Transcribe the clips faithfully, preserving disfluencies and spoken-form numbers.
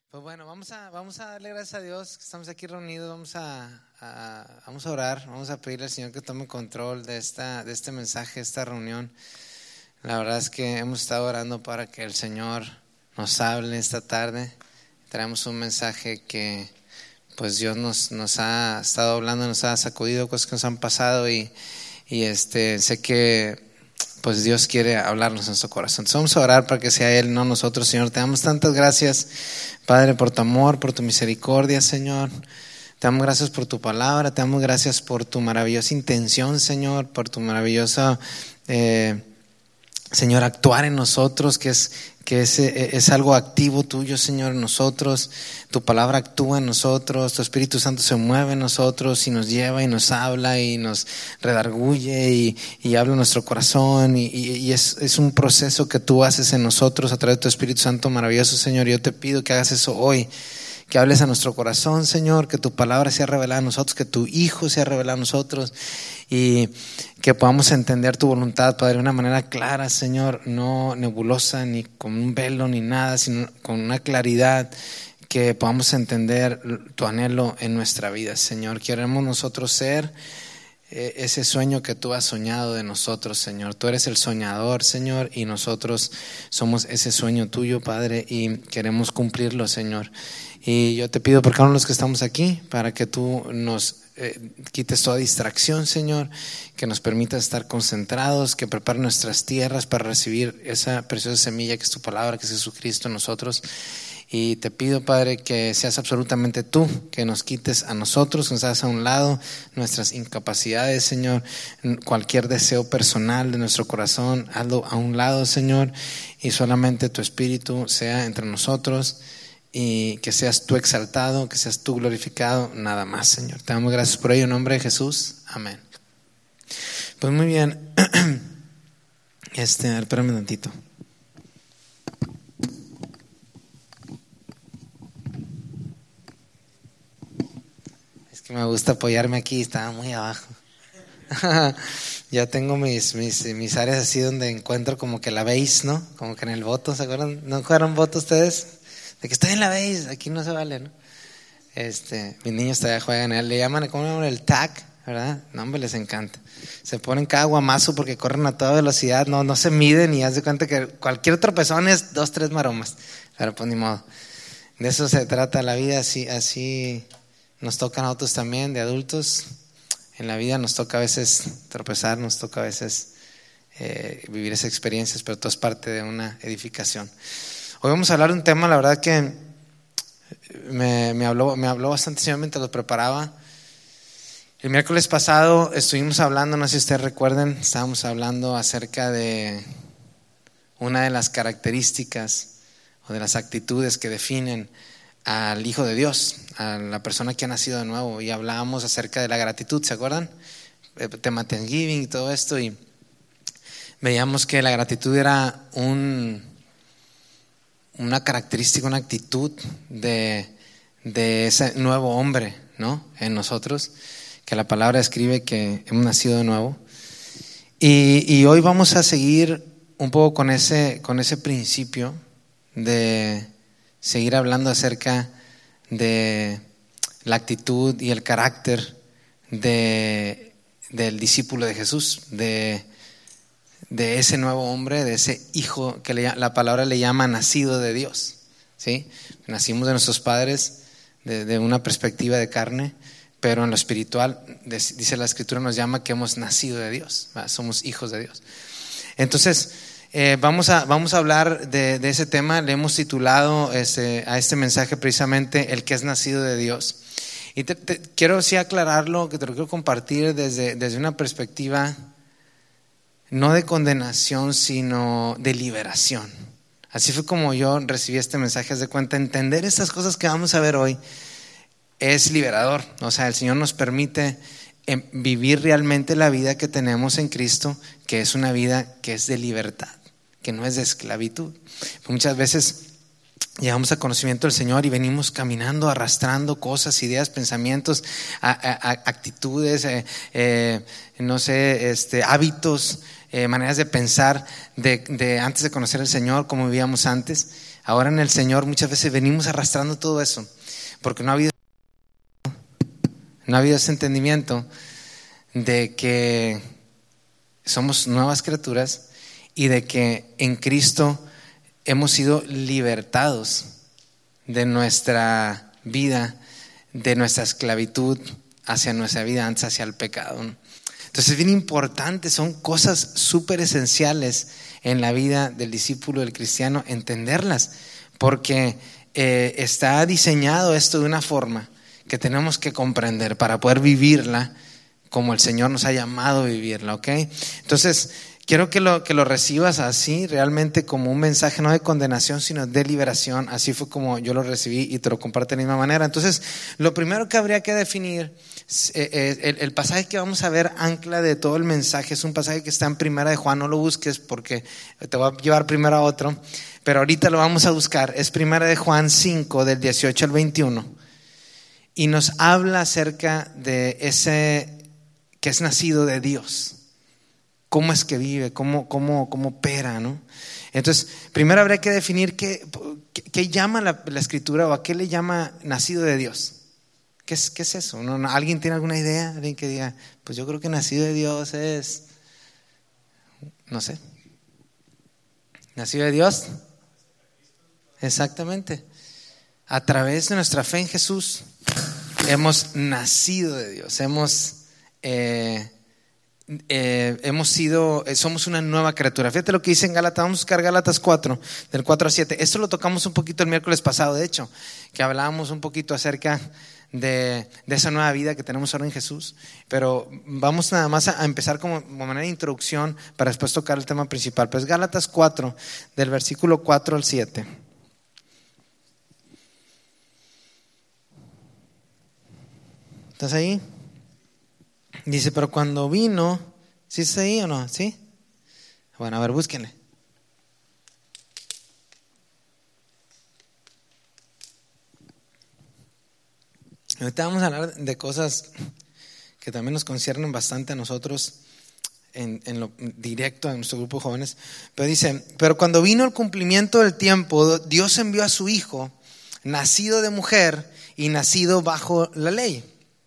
Pues bueno, vamos a, vamos a darle gracias a Dios que estamos aquí reunidos. Vamos a, a, vamos a orar, vamos a pedirle al Señor que tome control de, esta, de este mensaje, de esta reunión. La verdad es que hemos estado orando para que el Señor nos hable esta tarde. Traemos un mensaje que pues Dios nos, nos ha estado hablando, nos ha sacudido cosas que nos han pasado y, y este, sé que pues Dios quiere hablarnos en nuestro corazón. Entonces vamos a orar para que sea Él, no nosotros. Señor, te damos tantas gracias, Padre, por tu amor, por tu misericordia, Señor. Te damos gracias por tu palabra, te damos gracias por tu maravillosa intención, Señor, por tu maravillosa, eh, Señor, actuar en nosotros, que es que es, es algo activo tuyo, Señor, en nosotros. Tu palabra actúa en nosotros, tu Espíritu Santo se mueve en nosotros y nos lleva y nos habla y nos redarguye y, y habla en nuestro corazón y, y, y es, es un proceso que tú haces en nosotros a través de tu Espíritu Santo maravilloso, Señor. Yo te pido que hagas eso hoy, que hables a nuestro corazón, Señor, que tu palabra sea revelada a nosotros, que tu Hijo sea revelado a nosotros y que podamos entender tu voluntad, Padre, de una manera clara, Señor, no nebulosa ni con un velo ni nada, sino con una claridad, que podamos entender tu anhelo en nuestra vida, Señor. Queremos nosotros ser eh, ese sueño que tú has soñado de nosotros, Señor. Tú eres el soñador, Señor, y nosotros somos ese sueño tuyo, Padre, y queremos cumplirlo, Señor. Y yo te pido por cada uno de los que estamos aquí, para que tú nos eh, quites toda distracción, Señor, que nos permitas estar concentrados, que prepare nuestras tierras para recibir esa preciosa semilla que es tu palabra, que es Jesucristo en nosotros. Y te pido, Padre, que seas absolutamente tú, que nos quites a nosotros, que nos hagas a un lado nuestras incapacidades, Señor, cualquier deseo personal de nuestro corazón, hazlo a un lado, Señor, y solamente tu Espíritu sea entre nosotros. Y que seas tú exaltado, que seas tú glorificado, nada más, Señor. Te damos gracias por ello en nombre de Jesús, amén. Pues muy bien, este, espérame un tantito. Es que me gusta apoyarme aquí, estaba muy abajo. Ya tengo mis, mis, mis áreas así donde encuentro como que la base, ¿no? Como que en el voto, ¿se acuerdan? ¿No jugaron voto ustedes? De que estoy en la base, aquí no se vale, ¿no? Este, mis niños todavía juegan, le llaman, ¿cómo llaman? El tag, ¿verdad? No, hombre, les encanta. Se ponen cada guamazo porque corren a toda velocidad, no, no se miden y haz de cuenta que cualquier tropezón es dos, tres maromas. Pero pues ni modo. De eso se trata la vida, así, así nos toca a nosotros también, de adultos. En la vida nos toca a veces tropezar, nos toca a veces eh, vivir esas experiencias, pero todo es parte de una edificación. Hoy vamos a hablar de un tema, la verdad que me, me, habló, me habló bastante Señor mientras lo preparaba. El miércoles pasado estuvimos hablando, no sé si ustedes recuerden, estábamos hablando acerca de una de las características o de las actitudes que definen al Hijo de Dios, a la persona que ha nacido de nuevo, y hablábamos acerca de la gratitud, ¿se acuerdan? El tema Thanksgiving y todo esto, y veíamos que la gratitud era un... una característica, una actitud de, de ese nuevo hombre, ¿no? En nosotros, que la palabra describe que hemos nacido de nuevo. Y, y hoy vamos a seguir un poco con ese, con ese principio de seguir hablando acerca de la actitud y el carácter de, del discípulo de Jesús, de de ese nuevo hombre, de ese hijo que le, la palabra le llama nacido de Dios, ¿sí? Nacimos de nuestros padres de, de una perspectiva de carne, pero en lo espiritual, dice la Escritura, nos llama que hemos nacido de Dios, ¿verdad? Somos hijos de Dios. Entonces, eh, vamos, a, vamos a hablar de, de ese tema. Le hemos titulado este, a este mensaje precisamente el que es nacido de Dios. Y te, te, quiero sí aclararlo, que te lo quiero compartir desde, desde una perspectiva no de condenación, sino de liberación. Así fue como yo recibí este mensaje. Haz de cuenta, entender estas cosas que vamos a ver hoy es liberador. O sea, el Señor nos permite vivir realmente la vida que tenemos en Cristo, que es una vida que es de libertad, que no es de esclavitud. Muchas veces llegamos a conocimiento del Señor y venimos caminando, arrastrando cosas, ideas, pensamientos, a, a, a, actitudes, eh, eh, no sé, este, hábitos, Eh, maneras de pensar de, de antes de conocer al Señor, como vivíamos antes. Ahora en el Señor muchas veces venimos arrastrando todo eso, porque no ha habido, no ha habido ese entendimiento de que somos nuevas criaturas y de que en Cristo hemos sido libertados de nuestra vida, de nuestra esclavitud hacia nuestra vida antes, hacia el pecado. Entonces es bien importante, son cosas súper esenciales en la vida del discípulo, del cristiano, entenderlas, porque eh, está diseñado esto de una forma que tenemos que comprender para poder vivirla como el Señor nos ha llamado a vivirla, ¿ok? Entonces quiero que lo, que lo recibas así, realmente como un mensaje no de condenación, sino de liberación. Así fue como yo lo recibí y te lo comparto de la misma manera. Entonces, lo primero que habría que definir, eh, el, el pasaje que vamos a ver, ancla de todo el mensaje, es un pasaje que está en Primera de Juan. No lo busques porque te va a llevar primero a otro, pero ahorita lo vamos a buscar. Es Primera de Juan cinco, del dieciocho al veintiuno, y nos habla acerca de ese que es nacido de Dios. Cómo es que vive, cómo, cómo, cómo opera, ¿no? Entonces, primero habría que definir qué, qué, qué llama la, la Escritura, o a qué le llama nacido de Dios. ¿Qué es, qué es eso? ¿No, no, ¿Alguien tiene alguna idea? ¿Alguien que diga, pues yo creo que nacido de Dios es, no sé, nacido de Dios? Exactamente. A través de nuestra fe en Jesús hemos nacido de Dios, hemos... Eh, eh, hemos sido, eh, somos una nueva criatura. Fíjate lo que dice en Gálatas, vamos a buscar Gálatas cuatro, del cuatro al siete. Esto lo tocamos un poquito el miércoles pasado, de hecho, que hablábamos un poquito acerca de, de esa nueva vida que tenemos ahora en Jesús. Pero vamos nada más a, a empezar como, como manera de introducción para después tocar el tema principal. Pues Gálatas cuatro, del versículo cuatro al siete. ¿Estás ahí? Dice, pero cuando vino, ¿sí está ahí o no? ¿Sí? Bueno, a ver, búsquenle. Ahorita vamos a hablar de cosas que también nos conciernen bastante a nosotros en, en lo directo, en nuestro grupo de jóvenes. Pero dice, pero cuando vino el cumplimiento del tiempo, Dios envió a su Hijo, nacido de mujer y nacido bajo la ley,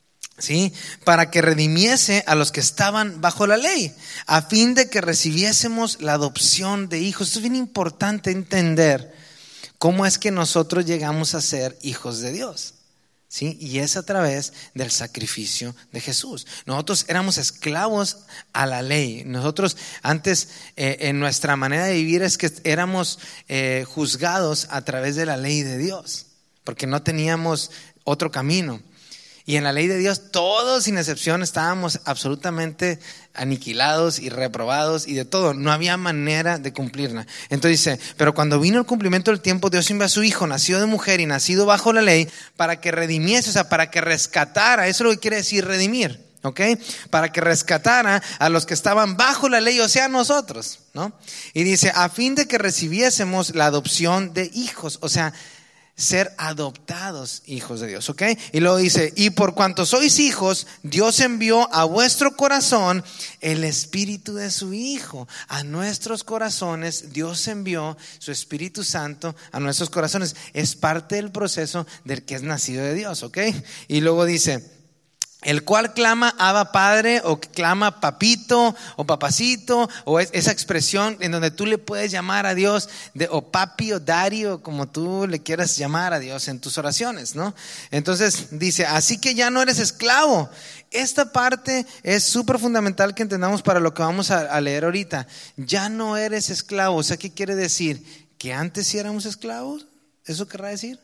¿sí? Para que redimiese a los que estaban bajo la ley, a fin de que recibiésemos la adopción de hijos. Esto es bien importante entender cómo es que nosotros llegamos a ser hijos de Dios, ¿sí? Y es a través del sacrificio de Jesús. Nosotros éramos esclavos a la ley. Nosotros antes eh, en nuestra manera de vivir es que éramos eh, juzgados a través de la ley de Dios, porque no teníamos otro camino. Y en la ley de Dios todos sin excepción estábamos absolutamente aniquilados y reprobados y de todo. No había manera de cumplirla. Entonces dice, pero cuando vino el cumplimiento del tiempo, Dios envió a su Hijo, nacido de mujer y nacido bajo la ley, para que redimiese, o sea, para que rescatara. Eso es lo que quiere decir redimir, ¿ok? Para que rescatara a los que estaban bajo la ley, o sea, nosotros, ¿no? Y dice, a fin de que recibiésemos la adopción de hijos, o sea, ser adoptados hijos de Dios, ¿ok? Y luego dice, y por cuanto sois hijos, Dios envió a vuestro corazón el Espíritu de su Hijo. A nuestros corazones Dios envió su Espíritu Santo a nuestros corazones. Es parte del proceso del que es nacido de Dios, ¿ok? Y luego dice, el cual clama Abba Padre, o clama papito o papacito, o es esa expresión en donde tú le puedes llamar a Dios de, o papi o daddy, o como tú le quieras llamar a Dios en tus oraciones, ¿no? Entonces dice, así que ya no eres esclavo. Esta parte es súper fundamental que entendamos para lo que vamos a, a leer ahorita. Ya no eres esclavo. O sea, ¿qué quiere decir? ¿Que antes sí éramos esclavos? ¿Eso querrá decir?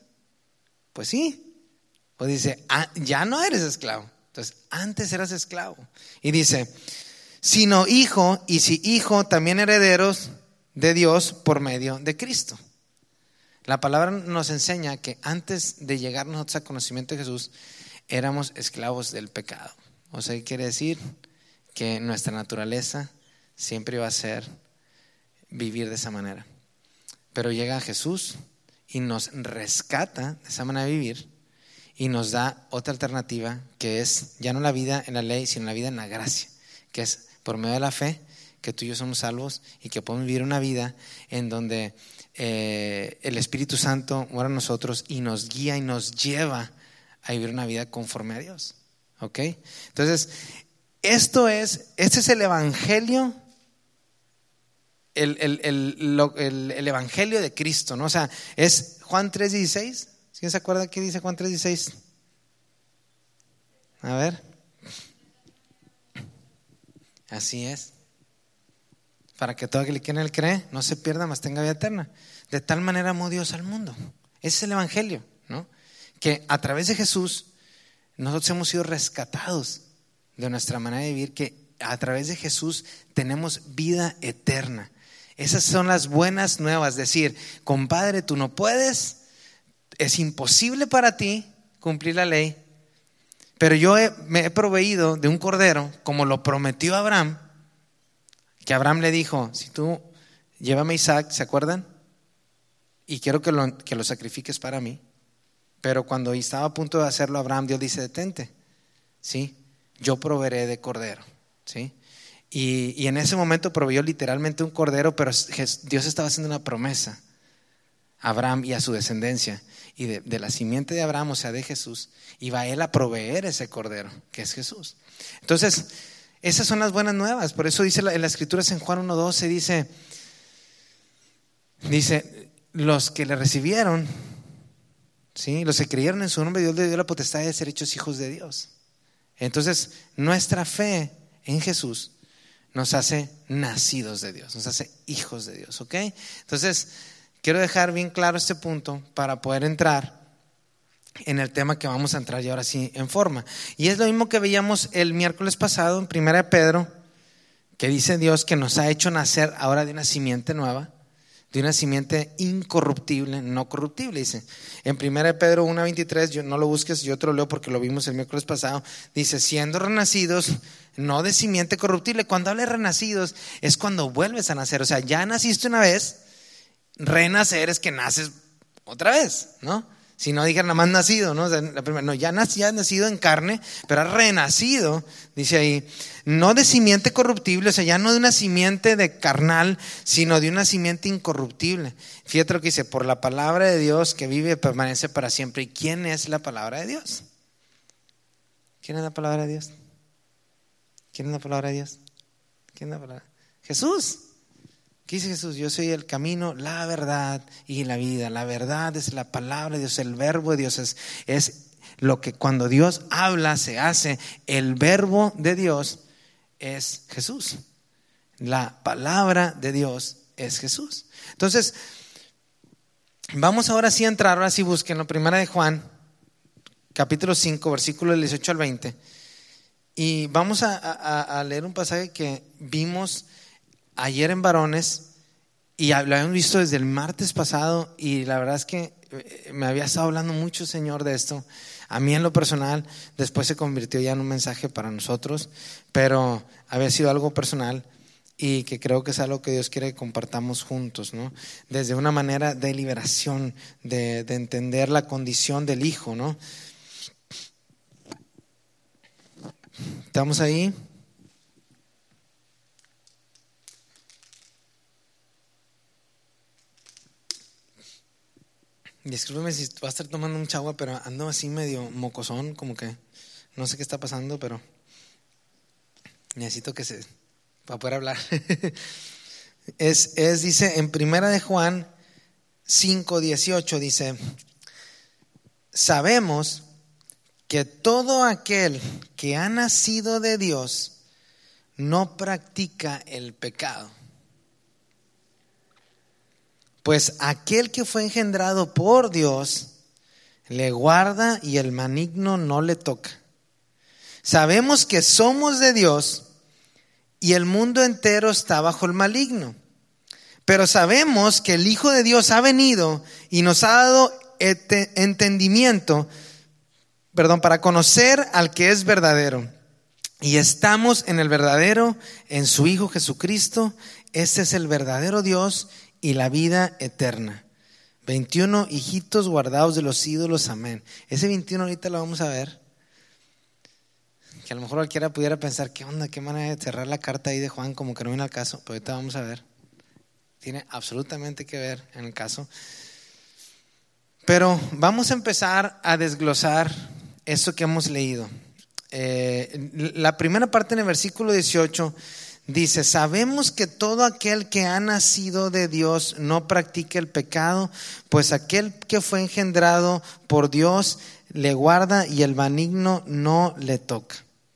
Pues sí. Pues dice, ah, ya no eres esclavo. Entonces, antes eras esclavo. Y dice, sino hijo, y si hijo, también herederos de Dios por medio de Cristo. La palabra nos enseña que antes de llegar nosotros al conocimiento de Jesús, éramos esclavos del pecado. O sea, ¿qué quiere decir? Que nuestra naturaleza siempre iba a ser vivir de esa manera. Pero llega Jesús y nos rescata de esa manera de vivir. Y nos da otra alternativa, que es ya no la vida en la ley, sino la vida en la gracia, que es por medio de la fe que tú y yo somos salvos y que podemos vivir una vida en donde eh, el Espíritu Santo mora en nosotros y nos guía y nos lleva a vivir una vida conforme a Dios. ¿Ok? Entonces, esto es, este es el Evangelio, el, el, el, lo, el, el Evangelio de Cristo, ¿no? O sea, es Juan tres dieciséis. ¿Quién se acuerda qué dice Juan tres dieciséis? A ver. Así es. Para que todo aquel que en él cree no se pierda, mas tenga vida eterna. De tal manera amó Dios al mundo. Ese es el Evangelio, ¿no? Que a través de Jesús nosotros hemos sido rescatados de nuestra manera de vivir, que a través de Jesús tenemos vida eterna. Esas son las buenas nuevas. Decir, compadre, tú no puedes, es imposible para ti cumplir la ley, pero yo he, me he proveído de un cordero, como lo prometió Abraham, que Abraham le dijo, si tú llévame a Isaac, ¿se acuerdan? Y quiero que lo, que lo sacrifiques para mí. Pero cuando estaba a punto de hacerlo Abraham, Dios dice, detente, ¿sí? Yo proveeré de cordero, ¿sí? Y, y en ese momento proveyó literalmente un cordero, pero Dios estaba haciendo una promesa a Abraham y a su descendencia. Y de, de la simiente de Abraham, o sea, de Jesús, iba él a proveer ese cordero, que es Jesús. Entonces, esas son las buenas nuevas. Por eso dice en las Escrituras en Juan uno doce, dice, dice, los que le recibieron, ¿sí? Los que creyeron en su nombre, Dios le dio la potestad de ser hechos hijos de Dios. Entonces, nuestra fe en Jesús nos hace nacidos de Dios, nos hace hijos de Dios, ¿ok? Entonces, quiero dejar bien claro este punto para poder entrar en el tema que vamos a entrar ya ahora sí en forma. Y es lo mismo que veíamos el miércoles pasado en Primera de Pedro, que dice Dios que nos ha hecho nacer ahora de una simiente nueva, de una simiente incorruptible, no corruptible, dice. En Primera de Pedro uno veintitrés, yo, no lo busques, yo te lo leo porque lo vimos el miércoles pasado, dice, siendo renacidos, no de simiente corruptible. Cuando habla de renacidos, es cuando vuelves a nacer. O sea, ya naciste una vez, renacer es que naces otra vez, ¿no? Si no dijeran nada más nacido, ¿no? O sea, la primera, no, ya has ya nacido en carne, pero has renacido, dice ahí, no de simiente corruptible, o sea, ya no de una simiente de carnal, sino de una simiente incorruptible. Fíjate lo que dice, por la palabra de Dios que vive y permanece para siempre. ¿Y quién es la palabra de Dios? ¿Quién es la palabra de Dios? ¿Quién es la palabra de Dios? ¿Quién es la palabra? Jesús. ¿Qué dice Jesús? Yo soy el camino, la verdad y la vida. La verdad es la palabra de Dios, el verbo de Dios es, es lo que cuando Dios habla se hace. El verbo de Dios es Jesús. La palabra de Dios es Jesús. Entonces, vamos ahora sí a entrar, ahora sí busquen la primera de Juan, capítulo cinco, versículos del dieciocho al veinte. Y vamos a, a, a leer un pasaje que vimos ayer en varones y lo habíamos visto desde el martes pasado, y la verdad es que me había estado hablando mucho el Señor de esto, a mí en lo personal. Después se convirtió ya en un mensaje para nosotros, pero había sido algo personal y que creo que es algo que Dios quiere que compartamos juntos, ¿no? Desde una manera de liberación, de, de entender la condición del Hijo, ¿no? ¿Estamos ahí? Discúlpeme si va a estar tomando mucha agua, pero ando así medio mocosón, como que no sé qué está pasando, pero necesito que se, para poder hablar. es, es, dice, en primera de Juan cinco dieciocho, dice, sabemos que todo aquel que ha nacido de Dios no practica el pecado. Pues aquel que fue engendrado por Dios le guarda y el maligno no le toca. Sabemos que somos de Dios y el mundo entero está bajo el maligno. Pero sabemos que el Hijo de Dios ha venido y nos ha dado entendimiento, perdón, para conocer al que es verdadero. Y estamos en el verdadero, en su Hijo Jesucristo. Este es el verdadero Dios y la vida eterna. veintiuno hijitos guardados de los ídolos, amén. Ese veintiuno ahorita lo vamos a ver. Que a lo mejor cualquiera pudiera pensar, ¿qué onda? ¿Qué manera de cerrar la carta ahí de Juan? Como que no viene al caso, pero ahorita vamos a ver. tiene absolutamente que ver en el caso. Pero vamos a empezar a desglosar eso que hemos leído. Eh, la primera parte en el versículo dieciocho dice: sabemos que todo aquel que ha nacido de Dios no practica el pecado, pues aquel que fue engendrado por Dios le guarda y el maligno no le toca.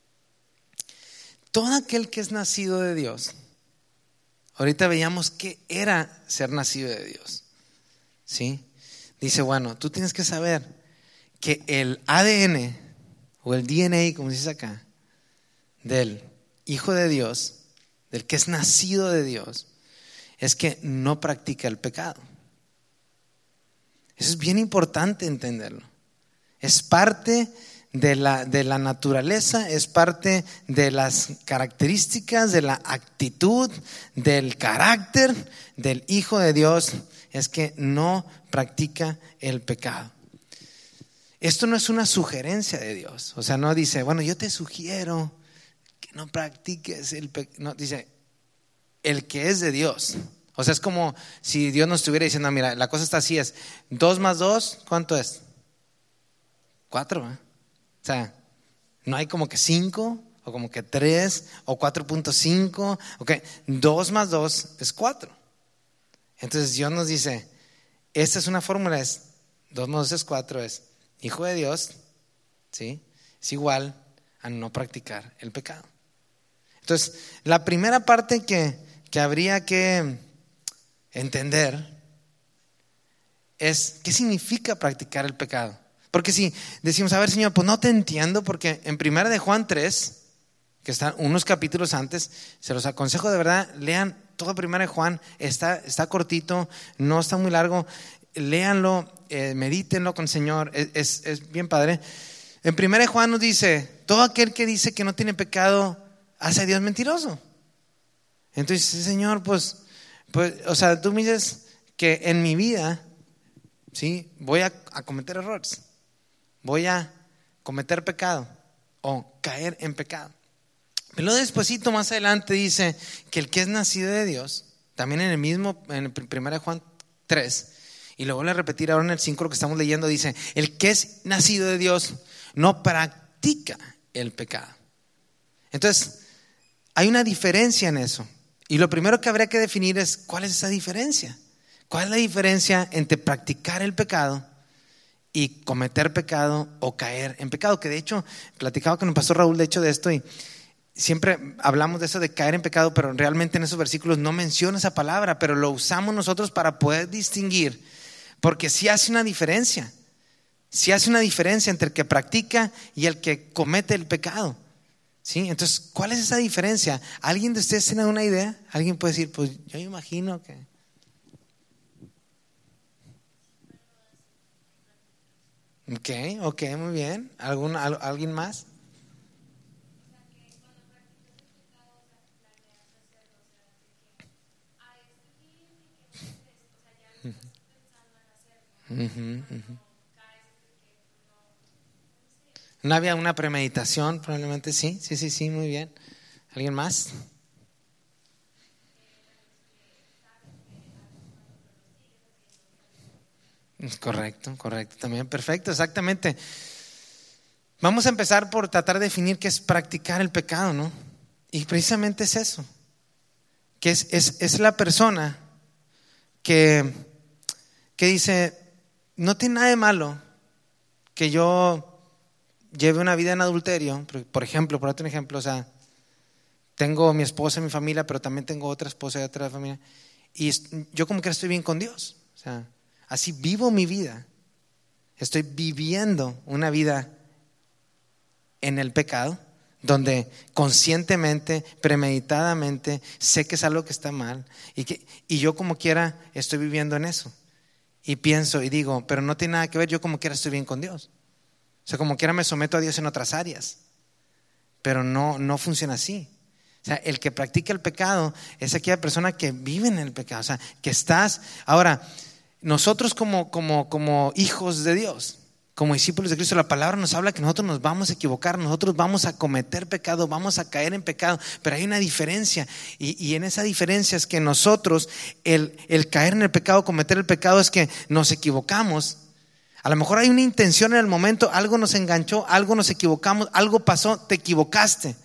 Todo aquel que es nacido de Dios, ahorita veíamos qué era ser nacido de Dios, ¿sí? Dice, bueno, tú tienes que saber que el A D N o el D N A, como dice acá, del Hijo de Dios, del que es nacido de Dios, es que no practica el pecado. Eso es bien importante entenderlo. Es parte de la, de la naturaleza, es parte de las características, de la actitud, del carácter del Hijo de Dios, es que no practica el pecado. Esto no es una sugerencia de Dios, o sea, no dice, bueno, yo te sugiero que no practiques el pecado. No, dice, el que es de Dios. O sea, es como si Dios nos estuviera diciendo, mira, la cosa está así, es dos más dos, ¿cuánto es? Cuatro, ¿eh? O sea, no hay como que cinco, o como que tres, o cuatro punto cinco, ok, dos más dos es cuatro. Entonces Dios nos dice, esta es una fórmula, es dos más dos es cuatro, es Hijo de Dios, ¿sí? Es igual a no practicar el pecado. Entonces, la primera parte que, que habría que entender es qué significa practicar el pecado. Porque si decimos, a ver, Señor, pues no te entiendo, porque en primera de Juan tres, que están unos capítulos antes, se los aconsejo de verdad, lean todo primera de Juan, está, está cortito, no está muy largo, léanlo, eh, medítenlo con el Señor, es, es, es bien padre. En primera de Juan nos dice, todo aquel que dice que no tiene pecado, hace a Dios mentiroso. Entonces, Señor, pues, pues, o sea, tú me dices que en mi vida, ¿sí? Voy a, a cometer errores, voy a cometer pecado o caer en pecado. Pero luego despuesito más adelante dice que el que es nacido de Dios, también en el mismo, en primera de Juan tres, y lo vuelvo a repetir ahora en el cinco, lo que estamos leyendo, dice, el que es nacido de Dios no practica el pecado. Entonces, hay una diferencia en eso. Y lo primero que habría que definir es, ¿cuál es esa diferencia? ¿Cuál es la diferencia entre practicar el pecado y cometer pecado o caer en pecado? Que de hecho, platicaba con el pastor Raúl de hecho de esto y siempre hablamos de eso de caer en pecado, pero realmente en esos versículos no menciona esa palabra, pero lo usamos nosotros para poder distinguir, porque sí hace una diferencia. Sí hace una diferencia entre el que practica y el que comete el pecado. ¿Sí? Entonces, ¿cuál es esa diferencia? ¿Alguien de ustedes tiene una idea? ¿Alguien puede decir, pues yo imagino que... Ok, ok, muy bien. ¿Algún, al, ¿Alguien más? Uh-huh, uh-huh. ¿No había una premeditación? Probablemente sí, sí, sí, sí, muy bien. ¿Alguien más? Correcto, correcto, también, perfecto, exactamente. Vamos a empezar por tratar de definir qué es practicar el pecado, ¿no? Y precisamente es eso, que es, es, es la persona que, que dice, no tiene nada de malo que yo lleve una vida en adulterio, por ejemplo, por otro ejemplo, o sea, tengo mi esposa y mi familia, pero también tengo otra esposa y otra familia, y yo como que estoy bien con Dios, o sea, así vivo mi vida, estoy viviendo una vida en el pecado, donde conscientemente, premeditadamente, sé que es algo que está mal, y, que, y yo como quiera estoy viviendo en eso, y pienso y digo, pero no tiene nada que ver, yo como quiera estoy bien con Dios. O sea, como quiera me someto a Dios en otras áreas, pero no, no funciona así. O sea, el que practica el pecado es aquella persona que vive en el pecado, o sea, que estás. Ahora, nosotros como, como, como hijos de Dios, como discípulos de Cristo, la palabra nos habla que nosotros nos vamos a equivocar, nosotros vamos a cometer pecado, vamos a caer en pecado, pero hay una diferencia, y, y en esa diferencia es que nosotros, el, el caer en el pecado, cometer el pecado, es que nos equivocamos. A lo mejor hay una intención en el momento, algo nos enganchó, algo nos equivocamos, algo pasó, te equivocaste.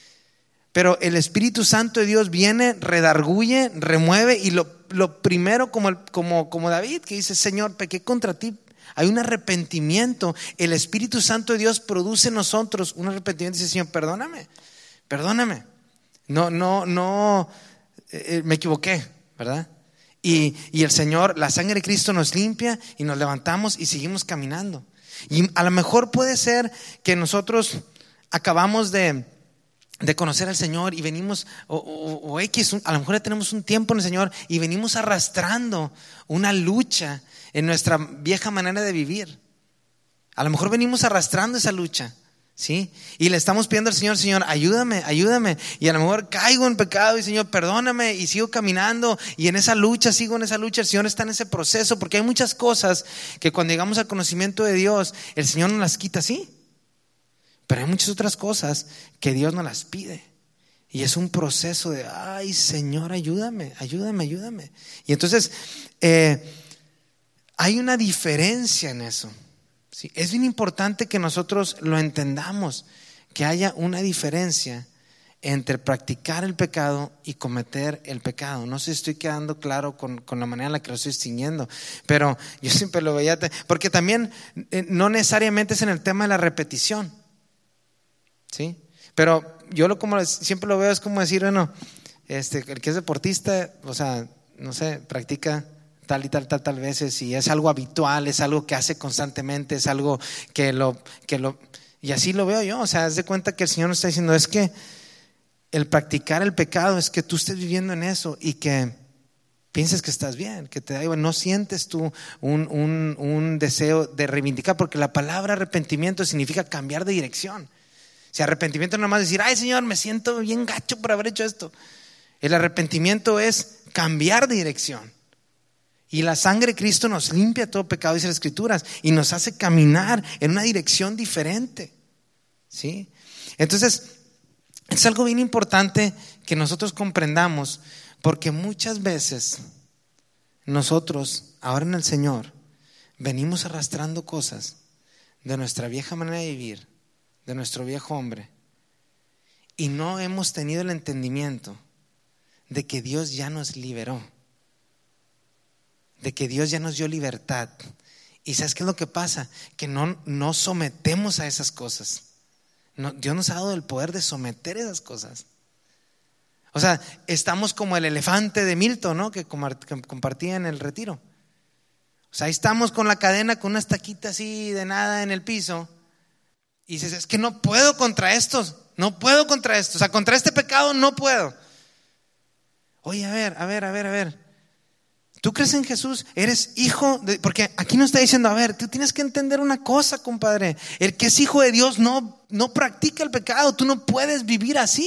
Pero el Espíritu Santo de Dios viene, redarguye, remueve, y lo, lo primero, como, el, como, como David, que dice: Señor, pequé contra ti. Hay un arrepentimiento. El Espíritu Santo de Dios produce en nosotros un arrepentimiento. Dice: Señor, perdóname, perdóname. No, no, no, eh, me equivoqué, ¿verdad? Y, y el Señor, la sangre de Cristo nos limpia y nos levantamos y seguimos caminando. Y a lo mejor puede ser que nosotros acabamos de, de conocer al Señor y venimos, o, o, o X, a lo mejor ya tenemos un tiempo en el Señor y venimos arrastrando una lucha en nuestra vieja manera de vivir. A lo mejor venimos arrastrando esa lucha, ¿sí? Y le estamos pidiendo al Señor: Señor, ayúdame, ayúdame. Y a lo mejor caigo en pecado y: Señor, perdóname, y sigo caminando. Y en esa lucha, sigo en esa lucha. El Señor está en ese proceso, porque hay muchas cosas que cuando llegamos al conocimiento de Dios, el Señor nos las quita, sí. Pero hay muchas otras cosas que Dios nos las pide. Y es un proceso de: ay, Señor, ayúdame, ayúdame, ayúdame. Y entonces, eh, hay una diferencia en eso, ¿sí? Es bien importante que nosotros lo entendamos, que haya una diferencia entre practicar el pecado y cometer el pecado. No sé si estoy quedando claro con, con la manera en la que lo estoy distinguiendo, pero yo siempre lo veía, porque también eh, no necesariamente es en el tema de la repetición, ¿sí? Pero yo lo como siempre lo veo es como decir: bueno, este, el que es deportista, o sea, no sé, practica tal y tal, tal, tal veces, y es algo habitual, es algo que hace constantemente, es algo que lo, que lo, y así lo veo yo. O sea, haz de cuenta que el Señor nos está diciendo: es que el practicar el pecado es que tú estés viviendo en eso y que pienses que estás bien, que te da igual, no sientes tú un, un, un deseo de reivindicar, porque la palabra arrepentimiento significa cambiar de dirección. O sea, arrepentimiento no es nomás decir: ay, Señor, me siento bien gacho por haber hecho esto. El arrepentimiento es cambiar de dirección. Y la sangre de Cristo nos limpia todo pecado, dice las Escrituras, y nos hace caminar en una dirección diferente, ¿sí? Entonces, es algo bien importante que nosotros comprendamos, porque muchas veces nosotros, ahora en el Señor, venimos arrastrando cosas de nuestra vieja manera de vivir, de nuestro viejo hombre, y no hemos tenido el entendimiento de que Dios ya nos liberó, de que Dios ya nos dio libertad. ¿Y sabes qué es lo que pasa? Que no, no sometemos a esas cosas. No, Dios nos ha dado el poder de someter esas cosas. O sea, estamos como el elefante de Milton, ¿no? Que compartía en el retiro. O sea, ahí estamos con la cadena, con una estaquita así de nada en el piso, y dices: es que no puedo contra estos, no puedo contra esto, o sea, contra este pecado no puedo. Oye, a ver, a ver, a ver, a ver. ¿Tú crees en Jesús? Eres hijo de, porque aquí nos está diciendo: a ver, tú tienes que entender una cosa, compadre. El que es hijo de Dios no, no practica el pecado. Tú no puedes vivir así.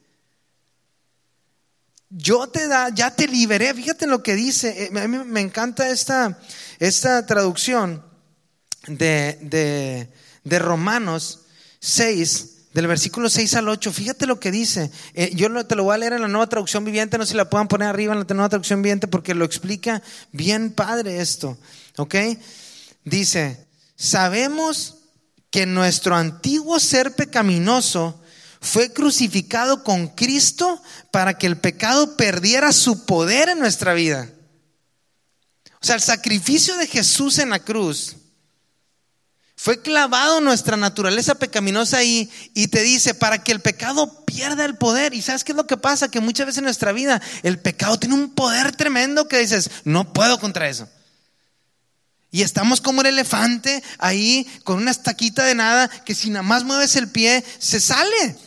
Yo te da, ya te liberé. Fíjate en lo que dice. A mí me encanta esta, esta traducción de, de, de Romanos seis, del versículo seis al ocho. Fíjate lo que dice. eh, Yo lo, te lo voy a leer en la Nueva Traducción Viviente. No sé si la puedan poner arriba en la Nueva Traducción Viviente, porque lo explica bien padre esto, ¿ok? Dice: sabemos que nuestro antiguo ser pecaminoso fue crucificado con Cristo para que el pecado perdiera su poder en nuestra vida. O sea, el sacrificio de Jesús en la cruz fue clavado nuestra naturaleza pecaminosa ahí, y te dice: para que el pecado pierda el poder. ¿Y sabes qué es lo que pasa? Que muchas veces en nuestra vida el pecado tiene un poder tremendo que dices: no puedo contra eso. Y estamos como el elefante ahí con una estaquita de nada que si nada más mueves el pie se sale.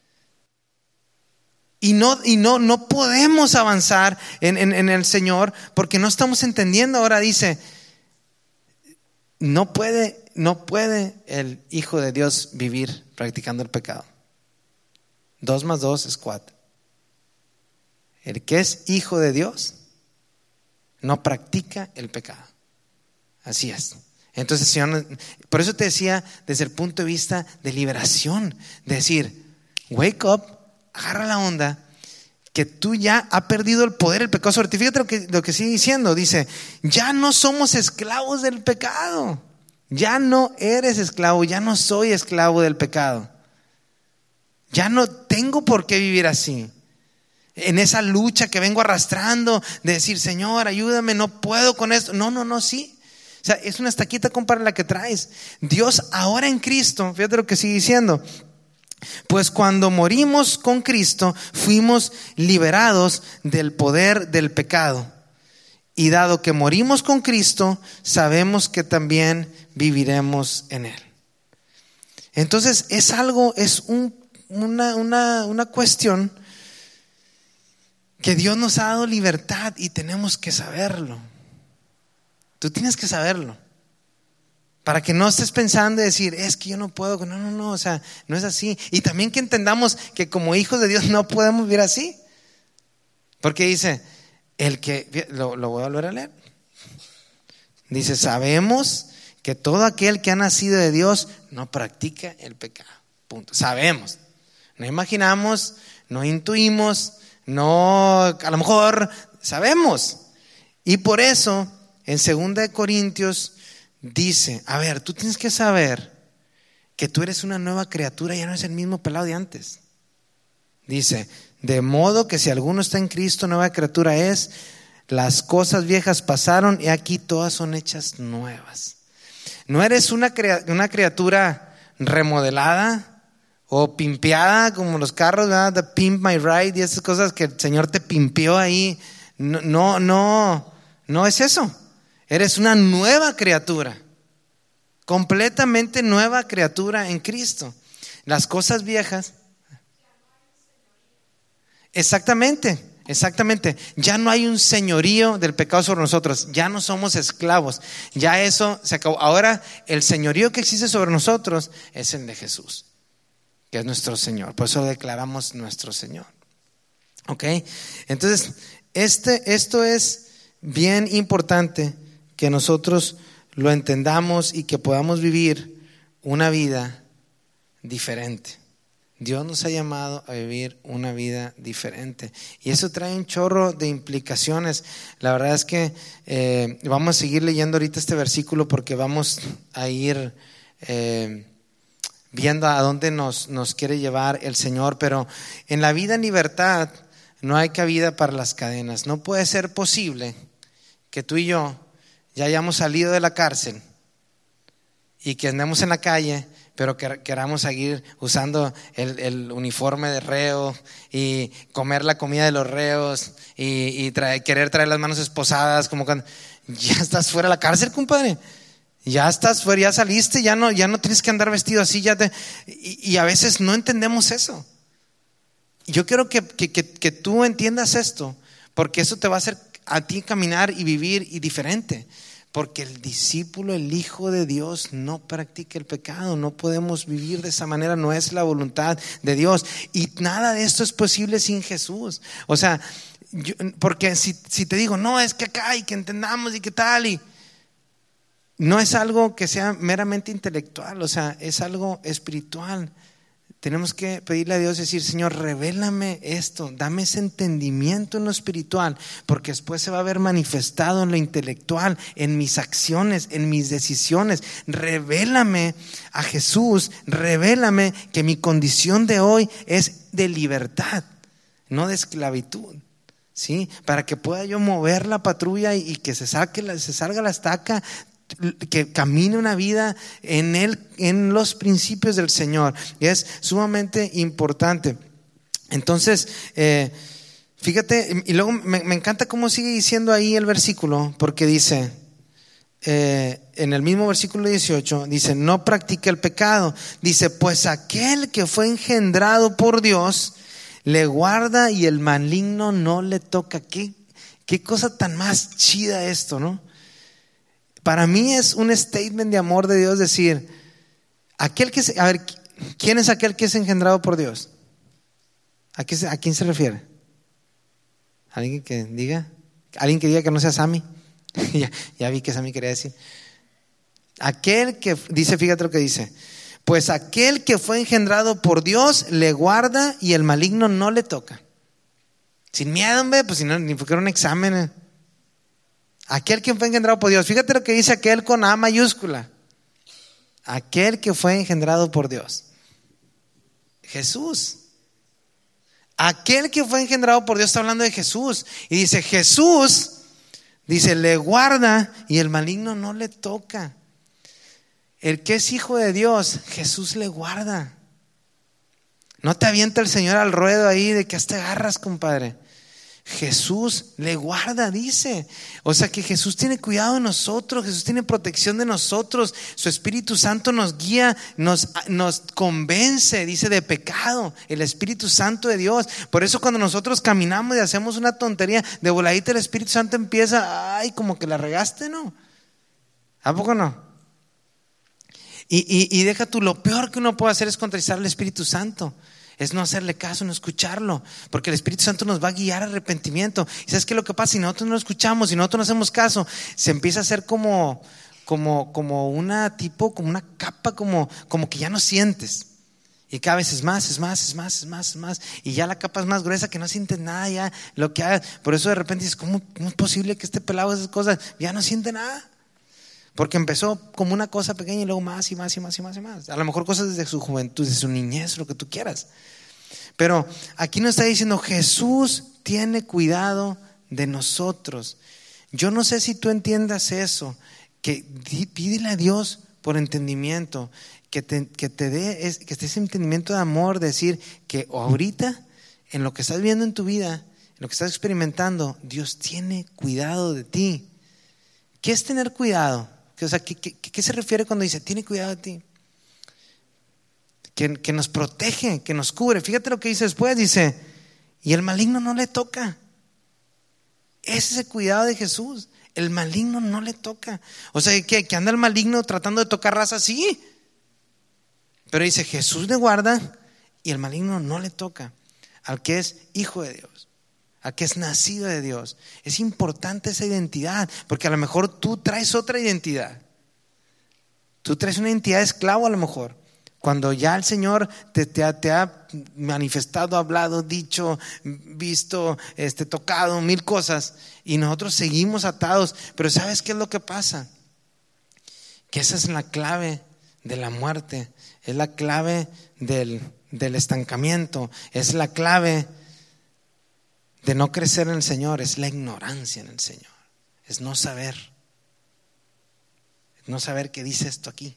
Y no, y no, no podemos avanzar en, en, en el Señor porque no estamos entendiendo. Ahora dice: no puede, no puede el Hijo de Dios vivir practicando el pecado. Dos más dos es cuatro. El que es hijo de Dios no practica el pecado. Así es. Entonces, Señor, por eso te decía desde el punto de vista de liberación, de decir, wake up, agarra la onda, que tú ya has perdido el poder, el pecado sobre ti. Fíjate lo que, lo que sigue diciendo, dice, ya no somos esclavos del pecado, ya no eres esclavo, ya no soy esclavo del pecado, ya no tengo por qué vivir así. En esa lucha que vengo arrastrando de decir, Señor, ayúdame, no puedo con esto. No, no, no, sí. O sea, es una estaquita, compadre, la que traes. Dios ahora en Cristo, fíjate lo que sigue diciendo. Pues cuando morimos con Cristo, fuimos liberados del poder del pecado. Y dado que morimos con Cristo, sabemos que también viviremos en Él. Entonces es algo, es un, una, una, una cuestión que Dios nos ha dado libertad y tenemos que saberlo. Tú tienes que saberlo. Para que no estés pensando y decir, es que yo no puedo. No, no, no, o sea, no es así. Y también que entendamos que como hijos de Dios no podemos vivir así. Porque dice, el que, lo, lo voy a volver a leer. Dice, sabemos que todo aquel que ha nacido de Dios no practica el pecado. Punto. Sabemos. No imaginamos, no intuimos, no, a lo mejor sabemos. Y por eso, en segunda de Corintios dice, a ver, tú tienes que saber que tú eres una nueva criatura, ya no es el mismo pelado de antes. Dice, de modo que si alguno está en Cristo, nueva criatura es, las cosas viejas pasaron y aquí todas son hechas nuevas. No eres una, una criatura remodelada o pimpeada como los carros, ¿verdad? The pimp my ride y esas cosas que el Señor te pimpeó ahí. No, no, no, no es eso. Eres una nueva criatura, completamente nueva criatura en Cristo. Las cosas viejas, exactamente, exactamente. Ya no hay un señorío del pecado sobre nosotros, ya no somos esclavos, ya eso se acabó. Ahora el señorío que existe sobre nosotros es el de Jesús, que es nuestro Señor. Por eso lo declaramos nuestro Señor. ¿Ok? Entonces, este, esto es bien importante, que nosotros lo entendamos y que podamos vivir una vida diferente. Dios nos ha llamado a vivir una vida diferente y eso trae un chorro de implicaciones. La verdad es que eh, vamos a seguir leyendo ahorita este versículo porque vamos a ir eh, viendo a dónde nos, nos quiere llevar el Señor. Pero en la vida en libertad no hay cabida para las cadenas. No puede ser posible que tú y yo ya hayamos salido de la cárcel y que andemos en la calle, pero que queramos seguir usando el, el uniforme de reo y comer la comida de los reos y, y traer, querer traer las manos esposadas, como cuando ya estás fuera de la cárcel, compadre. Ya estás fuera, ya saliste, ya no, ya no tienes que andar vestido así, ya te, y, y a veces no entendemos eso. Yo quiero que, que, que, que tú entiendas esto, porque eso te va a hacer a ti caminar y vivir y diferente. Porque el discípulo, el Hijo de Dios, no practica el pecado. No podemos vivir de esa manera, no es la voluntad de Dios. Y nada de esto es posible sin Jesús. O sea, yo, porque si, si te digo, no, es que acá y que entendamos y qué tal, y no es algo que sea meramente intelectual, o sea, es algo espiritual. Tenemos que pedirle a Dios, decir, Señor, revélame esto, dame ese entendimiento en lo espiritual, porque después se va a ver manifestado en lo intelectual, en mis acciones, en mis decisiones. Revélame a Jesús, revélame que mi condición de hoy es de libertad, no de esclavitud, ¿sí? Para que pueda yo mover la patrulla y, y que se saque la, se salga la estaca, que camine una vida en él, en los principios del Señor. Y es sumamente importante. Entonces, eh, fíjate, y luego me, me encanta cómo sigue diciendo ahí el versículo, porque dice, eh, en el mismo versículo dieciocho, dice, no practique el pecado. Dice, pues aquel que fue engendrado por Dios le guarda y el maligno no le toca. ¿Qué, qué cosa tan más chida esto, ¿no? Para mí es un statement de amor de Dios decir, aquel que se, a ver, ¿quién es aquel que es engendrado por Dios? ¿A, qué, ¿A quién se refiere? ¿Alguien que diga? ¿Alguien que diga que no sea Sammy? ya, ya vi que Sammy quería decir. Aquel que, dice, fíjate lo que dice. Pues aquel que fue engendrado por Dios le guarda y el maligno no le toca. Sin miedo, hombre, pues si no, ni porque era un examen. Eh. Aquel que fue engendrado por Dios. Fíjate lo que dice aquel con A mayúscula. Aquel que fue engendrado por Dios. Jesús. Aquel que fue engendrado por Dios está hablando de Jesús. Y dice, Jesús, dice, le guarda y el maligno no le toca. El que es hijo de Dios, Jesús le guarda. No te avienta el Señor al ruedo ahí de que hasta te agarras, compadre. Jesús le guarda, dice. O sea que Jesús tiene cuidado de nosotros, Jesús tiene protección de nosotros. Su Espíritu Santo nos guía, nos, nos convence, dice, de pecado. El Espíritu Santo de Dios. Por eso cuando nosotros caminamos y hacemos una tontería, de voladita el Espíritu Santo empieza, ay, como que la regaste, ¿no? ¿A poco no? Y, y, y deja tú, lo peor que uno puede hacer es contristar al Espíritu Santo. Es no hacerle caso, no escucharlo, porque el Espíritu Santo nos va a guiar al arrepentimiento. ¿Y sabes qué es lo que pasa? Si nosotros no lo escuchamos, si nosotros no hacemos caso, se empieza a hacer como, como, como una tipo, como una capa, como, como que ya no sientes. Y cada vez es más, es más, es más, es más, es más. Y ya la capa es más gruesa que no sientes nada ya. Lo que hagas. Por eso de repente dices, ¿cómo, cómo es posible que este pelado esas cosas ya no siente nada? Porque empezó como una cosa pequeña y luego más y más y más y más y más. A lo mejor cosas desde su juventud, desde su niñez, lo que tú quieras. Pero aquí nos está diciendo, Jesús tiene cuidado de nosotros. Yo no sé si tú entiendas eso, que pídele a Dios por entendimiento, que te, que te dé es, que esté ese entendimiento de amor, decir que ahorita en lo que estás viendo en tu vida, en lo que estás experimentando, Dios tiene cuidado de ti. ¿Qué es tener cuidado? O sea, ¿qué, qué, qué se refiere cuando dice tiene cuidado de ti? Que, que nos protege, que nos cubre. Fíjate lo que dice después, dice, y el maligno no le toca. Ese es el cuidado de Jesús. El maligno no le toca. O sea, que, que anda el maligno tratando de tocar raza, sí. Pero dice, Jesús le guarda y el maligno no le toca. Al que es hijo de Dios, al que es nacido de Dios. Es importante esa identidad, porque a lo mejor tú traes otra identidad. Tú traes una identidad de esclavo a lo mejor. Cuando ya el Señor te, te, ha, te ha manifestado, hablado, dicho, visto, este, tocado, mil cosas, y nosotros seguimos atados. Pero ¿sabes qué es lo que pasa? Que esa es la clave de la muerte, es la clave del, del estancamiento, es la clave de no crecer en el Señor, es la ignorancia en el Señor, es no saber, es no saber qué dice esto aquí.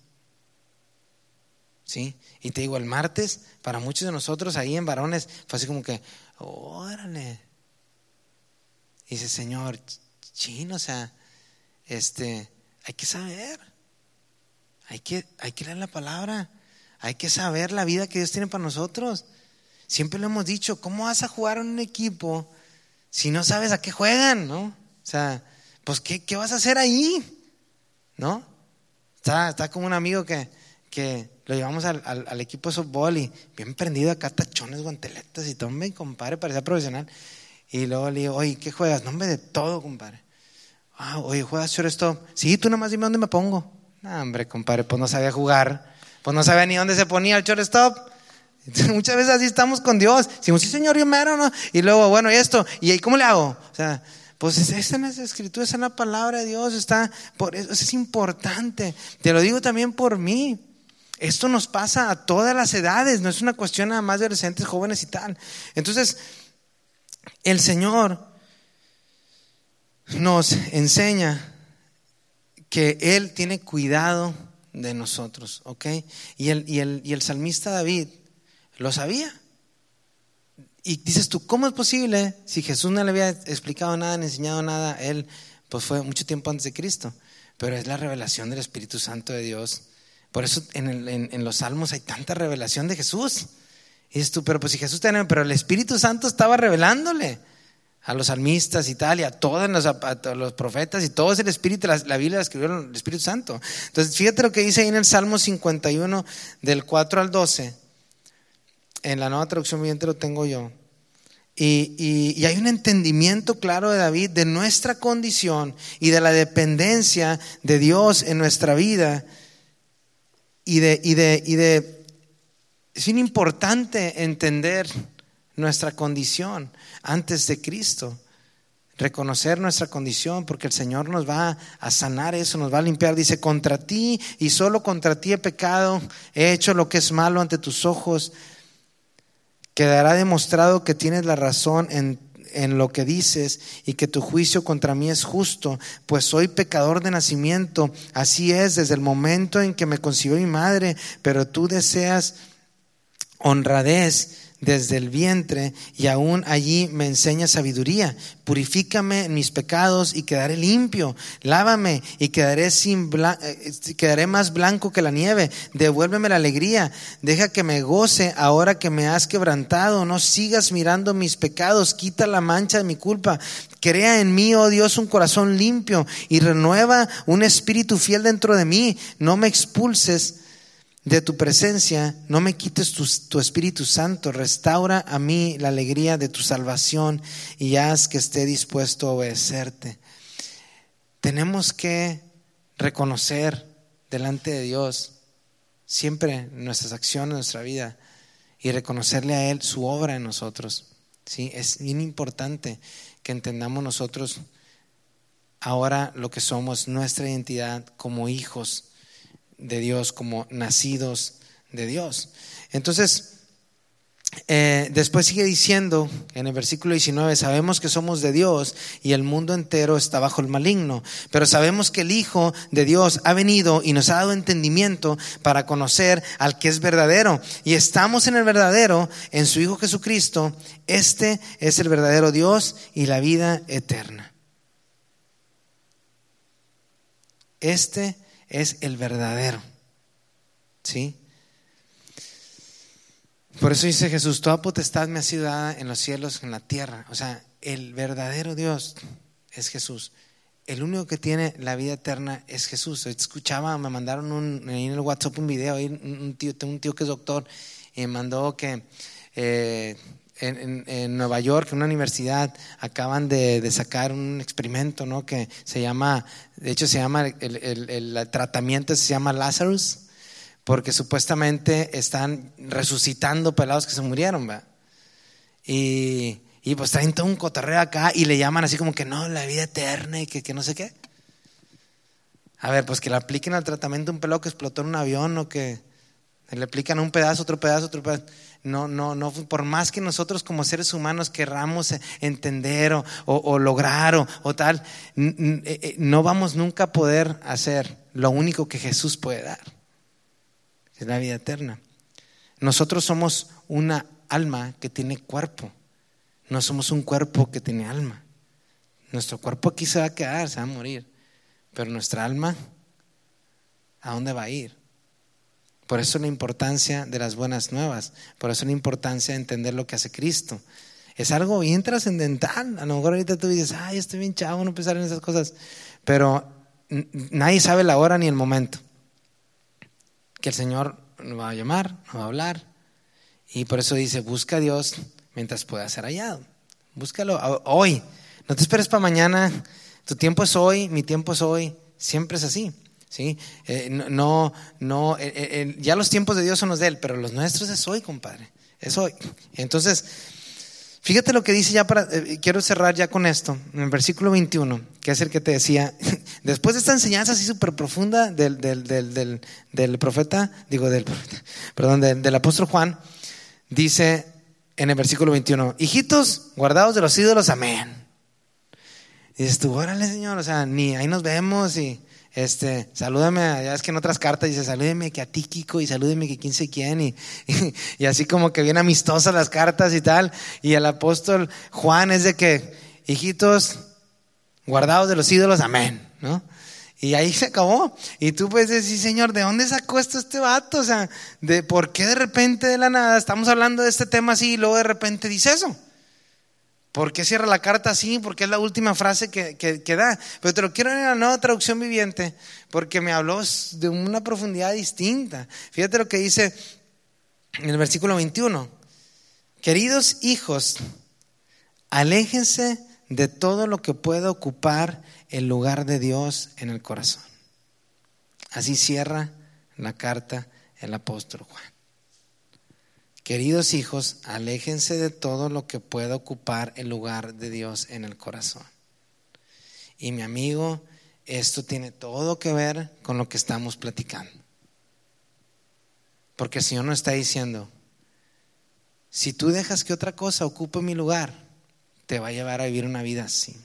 ¿Sí? Y te digo, el martes, para muchos de nosotros ahí en varones, fue así como que, órale. Y dice, Señor, chino, o sea, este, hay que saber, hay que, hay que leer la palabra, hay que saber la vida que Dios tiene para nosotros. Siempre lo hemos dicho, ¿cómo vas a jugar en un equipo si no sabes a qué juegan? ¿No? O sea, pues ¿qué, qué vas a hacer ahí? ¿No? Está, está como un amigo que, que lo llevamos al, al, al equipo de softball y bien prendido acá, tachones, guanteletas y todo, hombre, compadre, parecía profesional. Y luego le digo, oye, ¿qué juegas? No, hombre, de todo, compadre. Ah, oye, ¿juegas shortstop? Sí, tú nomás dime dónde me pongo. No, hombre, compadre, pues no sabía jugar, pues no sabía ni dónde se ponía el shortstop. Muchas veces así estamos con Dios. Decimos, sí, Señor, yo mero, ¿no? Y luego, bueno, ¿y esto? ¿Y ahí cómo le hago? O sea, pues esa no es la escritura, esa es la palabra de Dios. Está, por eso es importante. Te lo digo también por mí. Esto nos pasa a todas las edades, no es una cuestión nada más de adolescentes, jóvenes y tal. Entonces, el Señor nos enseña que Él tiene cuidado de nosotros, ¿ok? Y el, y el, y el salmista David lo sabía. Y dices tú, ¿cómo es posible? Si Jesús no le había explicado nada, ni enseñado nada, Él pues fue mucho tiempo antes de Cristo. Pero es la revelación del Espíritu Santo de Dios. Por eso en, el, en, en los salmos hay tanta revelación de Jesús. Y dices tú, pero pues si Jesús tenía, pero el Espíritu Santo estaba revelándole a los salmistas y tal, y a todos los, a los profetas, y todo es el Espíritu, la, la Biblia la escribió el Espíritu Santo. Entonces fíjate lo que dice ahí en el Salmo cincuenta y uno del cuatro al doce. En la Nueva Traducción Viviente lo tengo yo. Y, y, y hay un entendimiento claro de David de nuestra condición y de la dependencia de Dios en nuestra vida. Y de, y de, y de, es bien importante entender nuestra condición antes de Cristo. Reconocer nuestra condición, porque el Señor nos va a sanar eso, nos va a limpiar. Dice: contra ti y solo contra ti he pecado, he hecho lo que es malo ante tus ojos. Quedará demostrado que tienes la razón en, en lo que dices y que tu juicio contra mí es justo, pues soy pecador de nacimiento. Así es desde el momento en que me concibió mi madre, pero tú deseas honradez desde el vientre y aún allí me enseñas sabiduría. Purifícame en mis pecados y quedaré limpio. Lávame y quedaré, sin blan- quedaré más blanco que la nieve. Devuélveme la alegría. Deja que me goce ahora que me has quebrantado. No sigas mirando mis pecados. Quita la mancha de mi culpa. Crea en mí, oh Dios, un corazón limpio y renueva un espíritu fiel dentro de mí. No me expulses de tu presencia, no me quites tu, tu Espíritu Santo. Restaura a mí la alegría de tu salvación y haz que esté dispuesto a obedecerte. Tenemos que reconocer delante de Dios siempre nuestras acciones, nuestra vida, y reconocerle a Él su obra en nosotros. ¿Sí? Es bien importante que entendamos nosotros ahora lo que somos, nuestra identidad como hijos de Dios, como nacidos de Dios. Entonces, eh, después sigue diciendo en el versículo diecinueve: sabemos que somos de Dios y el mundo entero está bajo el maligno, pero sabemos que el Hijo de Dios ha venido y nos ha dado entendimiento para conocer al que es verdadero, y estamos en el verdadero, en su Hijo Jesucristo. Este es el verdadero Dios y la vida eterna. Este es el verdadero, ¿sí? Por eso dice Jesús: toda potestad me ha sido dada en los cielos y en la tierra. O sea, el verdadero Dios es Jesús. El único que tiene la vida eterna es Jesús. Escuchaba, me mandaron un, en el WhatsApp un video, un tío, tengo un tío que es doctor, y me mandó que eh, En, en, en Nueva York, en una universidad, acaban de, de sacar un experimento, ¿no? Que se llama, de hecho se llama, el, el, el tratamiento se llama Lazarus, porque supuestamente están resucitando pelados que se murieron, ¿verdad? Y, y pues traen todo un cotorreo acá y le llaman así como que no, la vida eterna y que, que no sé qué. A ver, pues que le apliquen al tratamiento un pelado que explotó en un avión, o que le aplican un pedazo, otro pedazo, otro pedazo. No, no, no, por más que nosotros como seres humanos querramos entender o, o, o lograr o, o tal, no vamos nunca a poder hacer lo único que Jesús puede dar, que es la vida eterna. Nosotros somos una alma que tiene cuerpo, no somos un cuerpo que tiene alma. Nuestro cuerpo aquí se va a quedar, se va a morir, pero nuestra alma, ¿a dónde va a ir? Por eso la importancia de las buenas nuevas, por eso la importancia de entender lo que hace Cristo. Es algo bien trascendental. A lo mejor ahorita tú dices, ay, estoy bien chavo, no pensar en esas cosas, pero n- nadie sabe la hora ni el momento que el Señor nos va a llamar, nos va a hablar, y por eso dice: busca a Dios mientras pueda ser hallado. Búscalo hoy, no te esperes para mañana. Tu tiempo es hoy, mi tiempo es hoy, siempre es así. ¿Sí? Eh, no, no, eh, eh, ya los tiempos de Dios son los de Él, pero los nuestros es hoy, compadre, es hoy. Entonces, fíjate lo que dice ya para, eh, quiero cerrar ya con esto, en el versículo veintiuno, que es el que te decía, después de esta enseñanza así súper profunda del, del, del, del, del profeta, digo del profeta, perdón, del, del apóstol Juan, dice en el versículo veintiuno: hijitos, guardados de los ídolos, amén. Y dices tú, órale, Señor, o sea, ni ahí nos vemos y Este, salúdame, ya es que en otras cartas dice: salúdeme que a ti, Kiko, y salúdeme que quién sé quién, y, y, y así como que bien amistosas las cartas y tal. Y el apóstol Juan es de que, hijitos, guardados de los ídolos, amén, ¿no? Y ahí se acabó. Y tú puedes decir: Señor, ¿de dónde sacó esto este vato? O sea, ¿de por qué de repente de la nada estamos hablando de este tema así y luego de repente dice eso? ¿Por qué cierra la carta así? Porque es la última frase que, que, que da. Pero te lo quiero en la Nueva Traducción Viviente, porque me habló de una profundidad distinta. Fíjate lo que dice en el versículo veintiuno: queridos hijos, Aléjense de todo lo que pueda ocupar el lugar de Dios en el corazón. Así cierra la carta el apóstol Juan. Queridos hijos, aléjense de todo lo que pueda ocupar el lugar de Dios en el corazón. Y mi amigo, esto tiene todo que ver con lo que estamos platicando. Porque el Señor nos está diciendo, si tú dejas que otra cosa ocupe mi lugar, te va a llevar a vivir una vida así.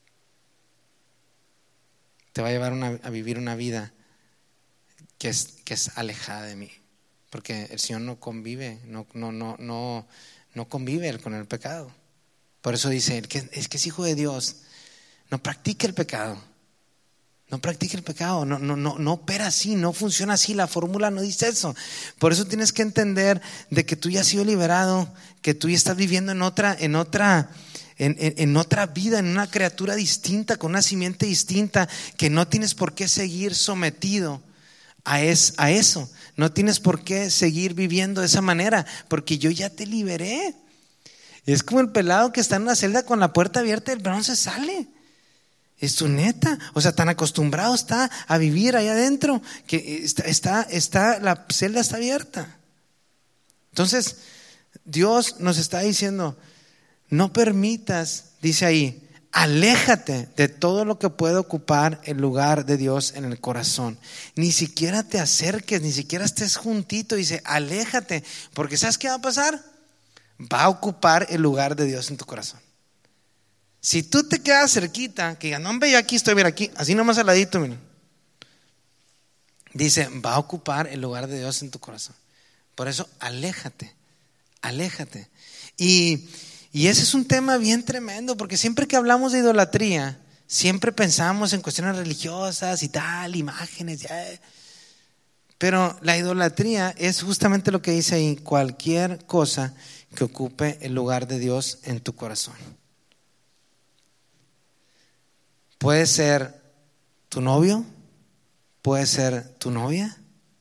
Te va a llevar una, a vivir una vida que es, que es alejada de mí. Porque el Señor no convive, no, no, no, no, no convive con el pecado. Por eso dice, el que, es que es hijo de Dios, no practica el pecado. No practica el pecado, no, no, no, no opera así, no funciona así, la fórmula no dice eso. Por eso tienes que entender de que tú ya has sido liberado, que tú ya estás viviendo en otra, en otra, en, en, en otra vida, en una criatura distinta, con una simiente distinta, que no tienes por qué seguir sometido a, es, a eso. No tienes por qué seguir viviendo de esa manera, porque yo ya te liberé. Es como el pelado que está en una celda con la puerta abierta y el pelado no se sale. Es tu neta, o sea, tan acostumbrado está a vivir ahí adentro que está, está, está, la celda está abierta. Entonces, Dios nos está diciendo, no permitas, dice ahí, aléjate de todo lo que puede ocupar el lugar de Dios en el corazón. Ni siquiera te acerques, ni siquiera estés juntito, dice, aléjate, porque ¿sabes qué va a pasar? Va a ocupar el lugar de Dios en tu corazón. Si tú te quedas cerquita, que digan, no, hombre, yo aquí estoy, mira aquí, así nomás al ladito, mira. Dice, va a ocupar el lugar de Dios en tu corazón. Por eso, aléjate, aléjate. Y, y ese es un tema bien tremendo, porque siempre que hablamos de idolatría, siempre pensamos en cuestiones religiosas y tal, imágenes, ya. Pero la idolatría es justamente lo que dice ahí, cualquier cosa que ocupe el lugar de Dios en tu corazón. Puede ser tu novio, puede ser tu novia,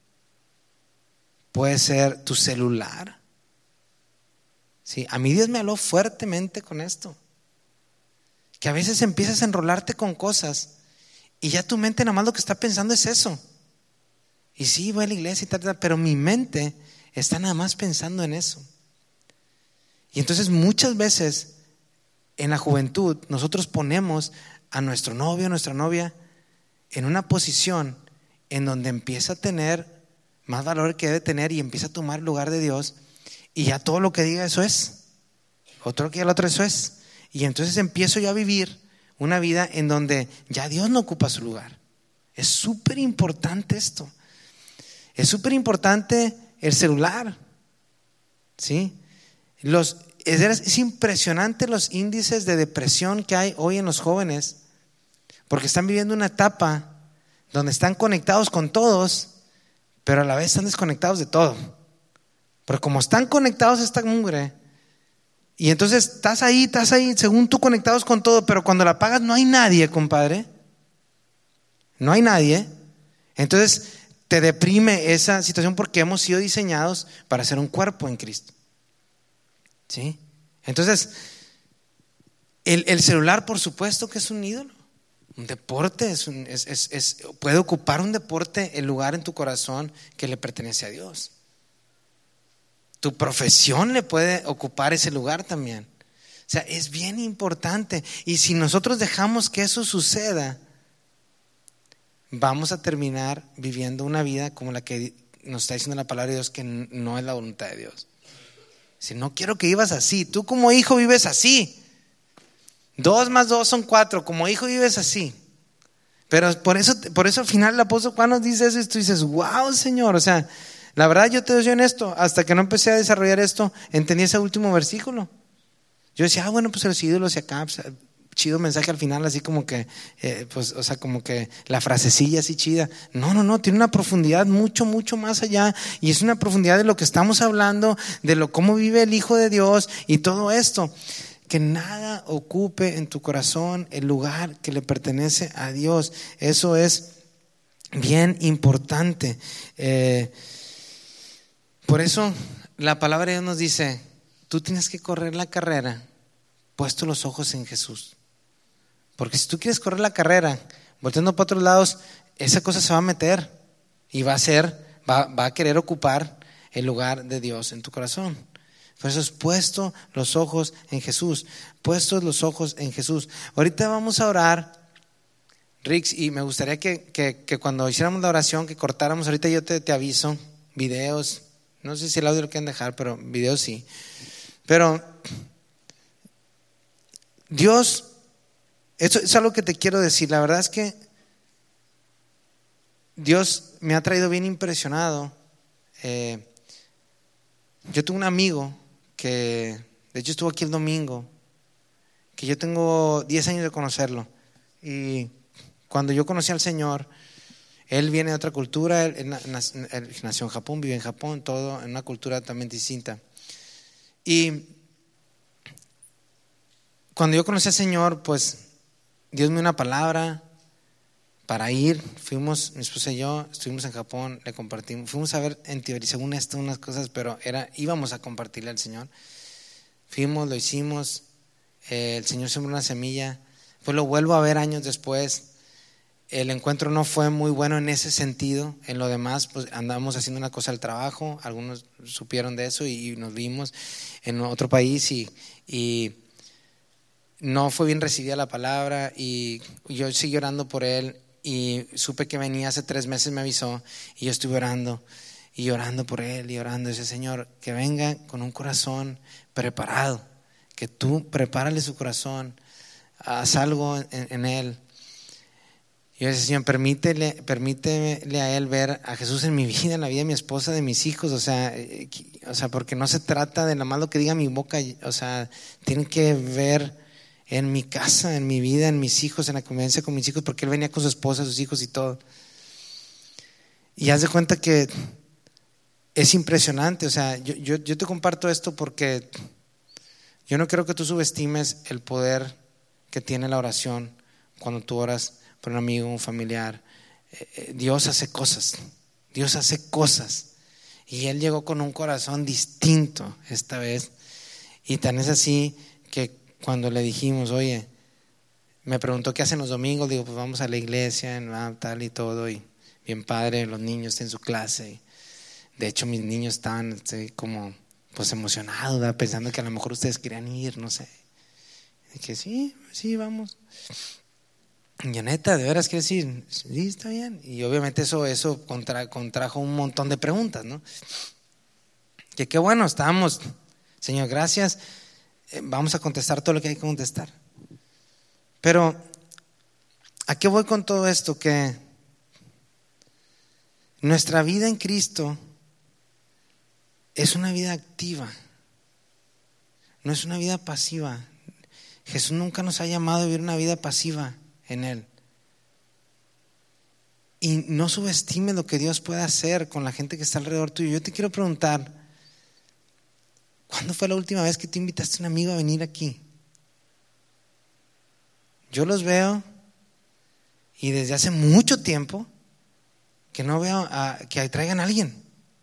puede ser tu celular. Sí, a mí Dios me habló fuertemente con esto. Que a veces empiezas a enrolarte con cosas y ya tu mente nada más lo que está pensando es eso. Y sí, voy a la iglesia y tal, tal, pero mi mente está nada más pensando en eso. Y entonces muchas veces en la juventud nosotros ponemos a nuestro novio, a nuestra novia en una posición en donde empieza a tener más valor que debe tener y empieza a tomar el lugar de Dios, y ya todo lo que diga eso es, otro que diga lo otro eso es, y entonces empiezo yo a vivir una vida en donde ya Dios no ocupa su lugar. Es súper importante esto, es súper importante el celular, ¿sí? Los Es, es impresionante los índices de depresión que hay hoy en los jóvenes, porque están viviendo una etapa donde están conectados con todos, pero a la vez están desconectados de todo. Pero como están conectados a esta mugre, y entonces estás ahí, estás ahí, según tú conectados con todo, pero cuando la apagas no hay nadie, compadre. No hay nadie. Entonces te deprime esa situación, porque hemos sido diseñados para ser un cuerpo en Cristo. ¿Sí? Entonces, el, el celular, por supuesto que es un ídolo. Un deporte es un, es, es, es, puede ocupar un deporte el lugar en tu corazón que le pertenece a Dios. Tu profesión le puede ocupar ese lugar también. O sea, es bien importante. Y si nosotros dejamos que eso suceda, vamos a terminar viviendo una vida como la que nos está diciendo la palabra de Dios, que no es la voluntad de Dios. Si no quiero que vivas así, tú como hijo vives así. Dos más dos son cuatro, como hijo vives así. Pero por eso, por eso al final el apóstol Juan nos dice eso y tú dices, wow, Señor, o sea, la verdad yo te doy en esto, hasta que no empecé a desarrollar esto, entendí ese último versículo. Yo decía, ah, bueno, pues los ídolos y acá, pues, chido mensaje al final, así como que, eh, pues, o sea, como que la frasecilla así chida. No, no, no, tiene una profundidad mucho, mucho más allá, y es una profundidad de lo que estamos hablando, de lo cómo vive el Hijo de Dios y todo esto. Que nada ocupe en tu corazón el lugar que le pertenece a Dios. Eso es bien importante. Eh, por eso la palabra de Dios nos dice, tú tienes que correr la carrera puesto los ojos en Jesús. Porque si tú quieres correr la carrera, volteando para otros lados, esa cosa se va a meter y va a ser, va, va a querer ocupar el lugar de Dios en tu corazón. Por eso es puesto los ojos en Jesús, puestos los ojos en Jesús. Ahorita vamos a orar, Rix, y me gustaría que, que, que cuando hiciéramos la oración, que cortáramos, ahorita yo te, te aviso, videos, no sé si el audio lo quieren dejar, pero videos sí. Pero Dios, eso es algo que te quiero decir, la verdad es que Dios me ha traído bien impresionado. Eh, yo tengo un amigo que, de hecho estuvo aquí el domingo, que yo tengo diez años de conocerlo, y cuando yo conocí al Señor, él viene de otra cultura, él, él, él nació en Japón, vive en Japón, todo en una cultura también distinta. Y cuando yo conocí al Señor, pues Dios me dio una palabra para ir. Fuimos, mi esposa y yo, estuvimos en Japón, le compartimos, fuimos a ver en teoría, según esto, unas cosas, pero era, íbamos a compartirle al Señor. Fuimos, lo hicimos, eh, el Señor sembró una semilla, pues lo vuelvo a ver años después. El encuentro no fue muy bueno en ese sentido. En lo demás, pues andamos haciendo una cosa al trabajo, algunos supieron de eso y, y nos vimos en otro país y, y no fue bien recibida la palabra, y yo seguí orando por él, y supe que venía hace tres meses, me avisó, y yo estuve orando y orando por él y orando. Dice: Señor, que venga con un corazón preparado, que tú prepárale su corazón, haz algo en, en él. Y yo decía: Señor, permítele, permítele a él ver a Jesús en mi vida, en la vida de mi esposa, de mis hijos. O sea, eh, o sea, porque no se trata de nada más lo que diga mi boca. O sea, tienen que ver en mi casa, en mi vida, en mis hijos, en la convivencia con mis hijos, porque él venía con su esposa, sus hijos y todo. Y haz de cuenta que es impresionante. O sea, yo, yo, yo te comparto esto porque yo no quiero que tú subestimes el poder que tiene la oración cuando tú oras por un amigo, un familiar. Eh, Dios hace cosas, Dios hace cosas. Y él llegó con un corazón distinto esta vez. Y tan es así que cuando le dijimos, oye, me preguntó qué hacen los domingos, digo, pues vamos a la iglesia, tal y todo, y bien padre, los niños en su clase. De hecho, mis niños estaban estoy como pues emocionados, ¿verdad? Pensando que a lo mejor ustedes querían ir, no sé. Y que sí, sí, vamos. Y neta, ¿de veras quieres ir? Sí, está bien. Y obviamente eso, eso contra, contrajo un montón de preguntas, ¿no? Que qué bueno, estábamos, Señor, gracias. Vamos a contestar todo lo que hay que contestar. Pero ¿a qué voy con todo esto? Que nuestra vida en Cristo es una vida activa, no es una vida pasiva. Jesús nunca nos ha llamado a vivir una vida pasiva en Él. Y no subestimes lo que Dios puede hacer con la gente que está alrededor tuyo. Yo te quiero preguntar, ¿cuándo fue la última vez que tú invitaste a un amigo a venir aquí? Yo los veo y desde hace mucho tiempo que no veo a, que traigan a alguien.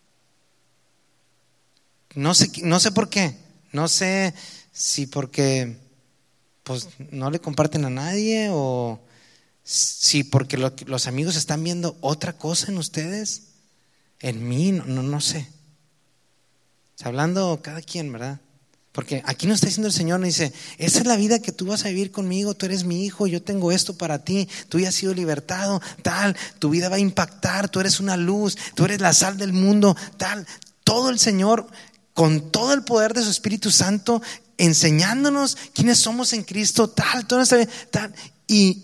No sé, no sé por qué. No sé si porque pues no le comparten a nadie, o si porque lo, los amigos están viendo otra cosa en ustedes, en mí, no, no, no sé. Está hablando cada quien, ¿verdad? Porque aquí nos está diciendo el Señor, nos dice: esa es la vida que tú vas a vivir conmigo, tú eres mi hijo, yo tengo esto para ti, tú ya has sido libertado, tal, tu vida va a impactar, tú eres una luz, tú eres la sal del mundo, tal. Todo el Señor, con todo el poder de su Espíritu Santo, enseñándonos quiénes somos en Cristo, tal, todo está bien, tal. Y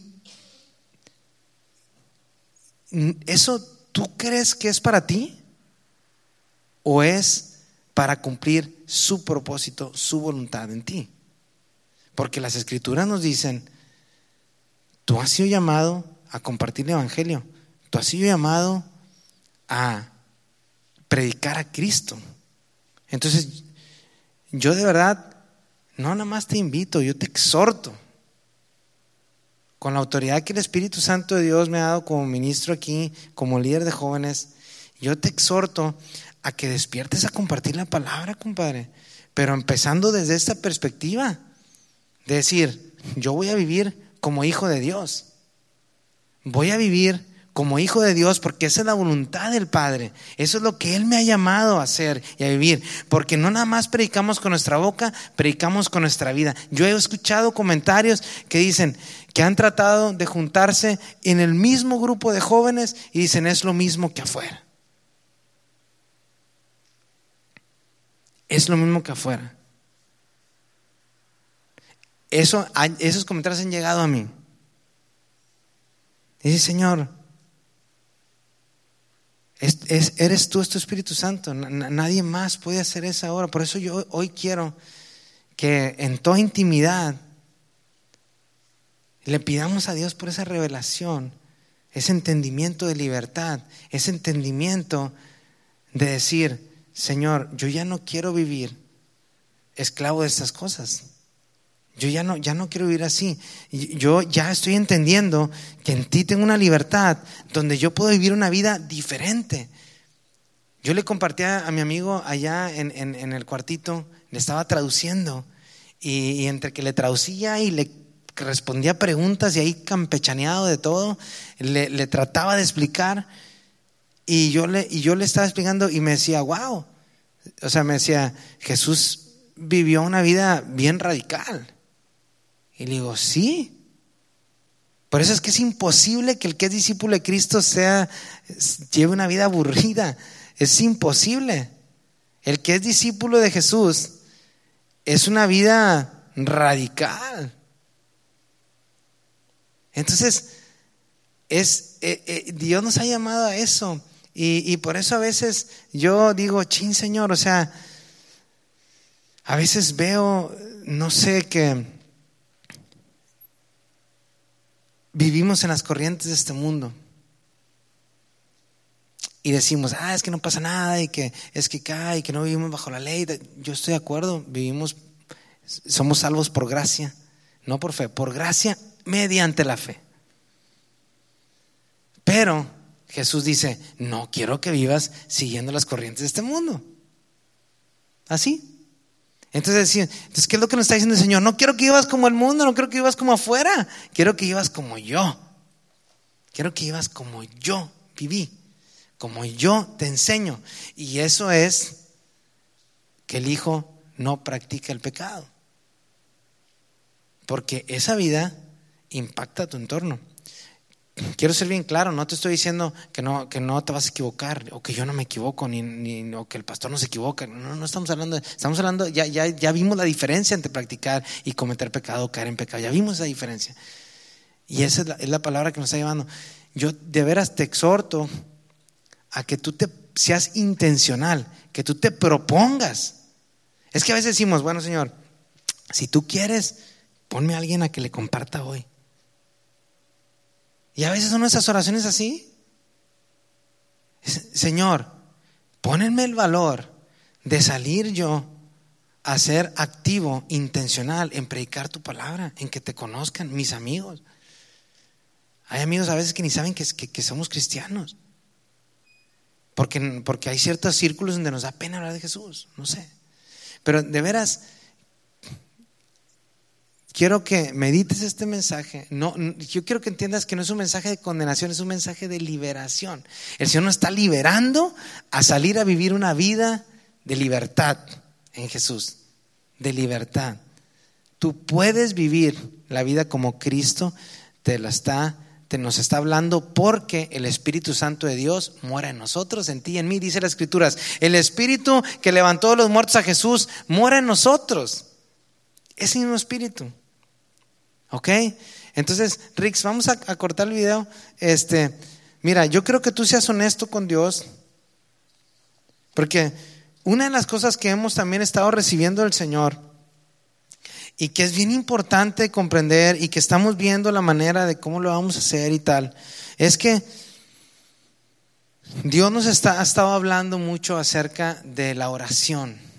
¿eso tú crees que es para ti? ¿O es para cumplir su propósito, su voluntad en ti? Porque las Escrituras nos dicen: tú has sido llamado a compartir el Evangelio, tú has sido llamado a predicar a Cristo. Entonces, yo de verdad no nada más te invito, yo te exhorto con la autoridad que el Espíritu Santo de Dios me ha dado como ministro aquí, como líder de jóvenes. Yo te exhorto a que despiertes a compartir la palabra, compadre, pero empezando desde esta perspectiva, de decir, yo voy a vivir como hijo de Dios. Voy a vivir como hijo de Dios porque esa es la voluntad del Padre. Eso es lo que Él me ha llamado a hacer y a vivir. Porque no nada más predicamos con nuestra boca, predicamos con nuestra vida. Yo he escuchado comentarios que dicen que han tratado de juntarse en el mismo grupo de jóvenes y dicen es lo mismo que afuera. Es lo mismo que afuera. Eso, esos comentarios han llegado a mí. Dice, Señor, es, es, eres tú, es tu Espíritu Santo. N- nadie más puede hacer esa obra. Por eso yo hoy quiero que en toda intimidad le pidamos a Dios por esa revelación, ese entendimiento de libertad, ese entendimiento de decir, Señor, yo ya no quiero vivir esclavo de estas cosas. Yo ya no, ya no quiero vivir así. Yo ya estoy entendiendo que en ti tengo una libertad donde yo puedo vivir una vida diferente. Yo le compartía a mi amigo allá en, en, en el cuartito, le estaba traduciendo y, y entre que le traducía y le respondía preguntas y ahí campechaneado de todo, le, le trataba de explicar y yo, le, y yo le estaba explicando y me decía, wow, o sea, me decía, Jesús vivió una vida bien radical. Y le digo, sí. Por eso es que es imposible que el que es discípulo de Cristo sea, lleve una vida aburrida. Es imposible. El que es discípulo de Jesús es una vida radical. Entonces, es, eh, eh, Dios nos ha llamado a eso. Y, y por eso a veces yo digo, chin, Señor, o sea, a veces veo, no sé, que vivimos en las corrientes de este mundo y decimos, ah, es que no pasa nada y que es que cae y que no vivimos bajo la ley. Yo estoy de acuerdo, vivimos, somos salvos por gracia, no por fe, por gracia mediante la fe. Pero Jesús dice, no quiero que vivas siguiendo las corrientes de este mundo. Así. Entonces, entonces, ¿qué es lo que nos está diciendo el Señor? No quiero que vivas como el mundo, no quiero que vivas como afuera, quiero que vivas como yo. Quiero que vivas como yo viví, como yo te enseño. Y eso es que el Hijo no practica el pecado. Porque esa vida impacta a tu entorno. Quiero ser bien claro, no te estoy diciendo que no, que no te vas a equivocar o que yo no me equivoco ni, ni o que el pastor no se equivoca. No, no estamos hablando de, estamos hablando, ya, ya, ya vimos la diferencia entre practicar y cometer pecado, caer en pecado. Ya vimos esa diferencia. Y esa es la, es la palabra que nos está llevando. Yo de veras te exhorto a que tú te seas intencional, que tú te propongas. Es que a veces decimos, bueno, Señor, si tú quieres, ponme a alguien a que le comparta hoy. Y a veces son esas oraciones así. Señor, pónenme el valor de salir yo a ser activo, intencional en predicar tu palabra, en que te conozcan mis amigos. Hay amigos a veces que ni saben que, que, que somos cristianos, porque, porque hay ciertos círculos donde nos da pena hablar de Jesús, no sé. Pero de veras quiero que medites este mensaje. No, yo quiero que entiendas que no es un mensaje de condenación, es un mensaje de liberación. El Señor nos está liberando a salir a vivir una vida de libertad en Jesús, de libertad. Tú puedes vivir la vida como Cristo te la está, te nos está hablando, porque el Espíritu Santo de Dios mora en nosotros, en ti y en mí. Dice las Escrituras, el Espíritu que levantó de los muertos a Jesús mora en nosotros. Ese mismo Espíritu. ¿Ok? Entonces, Rix, vamos a, a cortar el video. Este, mira, yo creo que tú seas honesto con Dios, porque una de las cosas que hemos también estado recibiendo del Señor y que es bien importante comprender y que estamos viendo la manera de cómo lo vamos a hacer y tal, es que Dios nos está, ha estado hablando mucho acerca de la oración,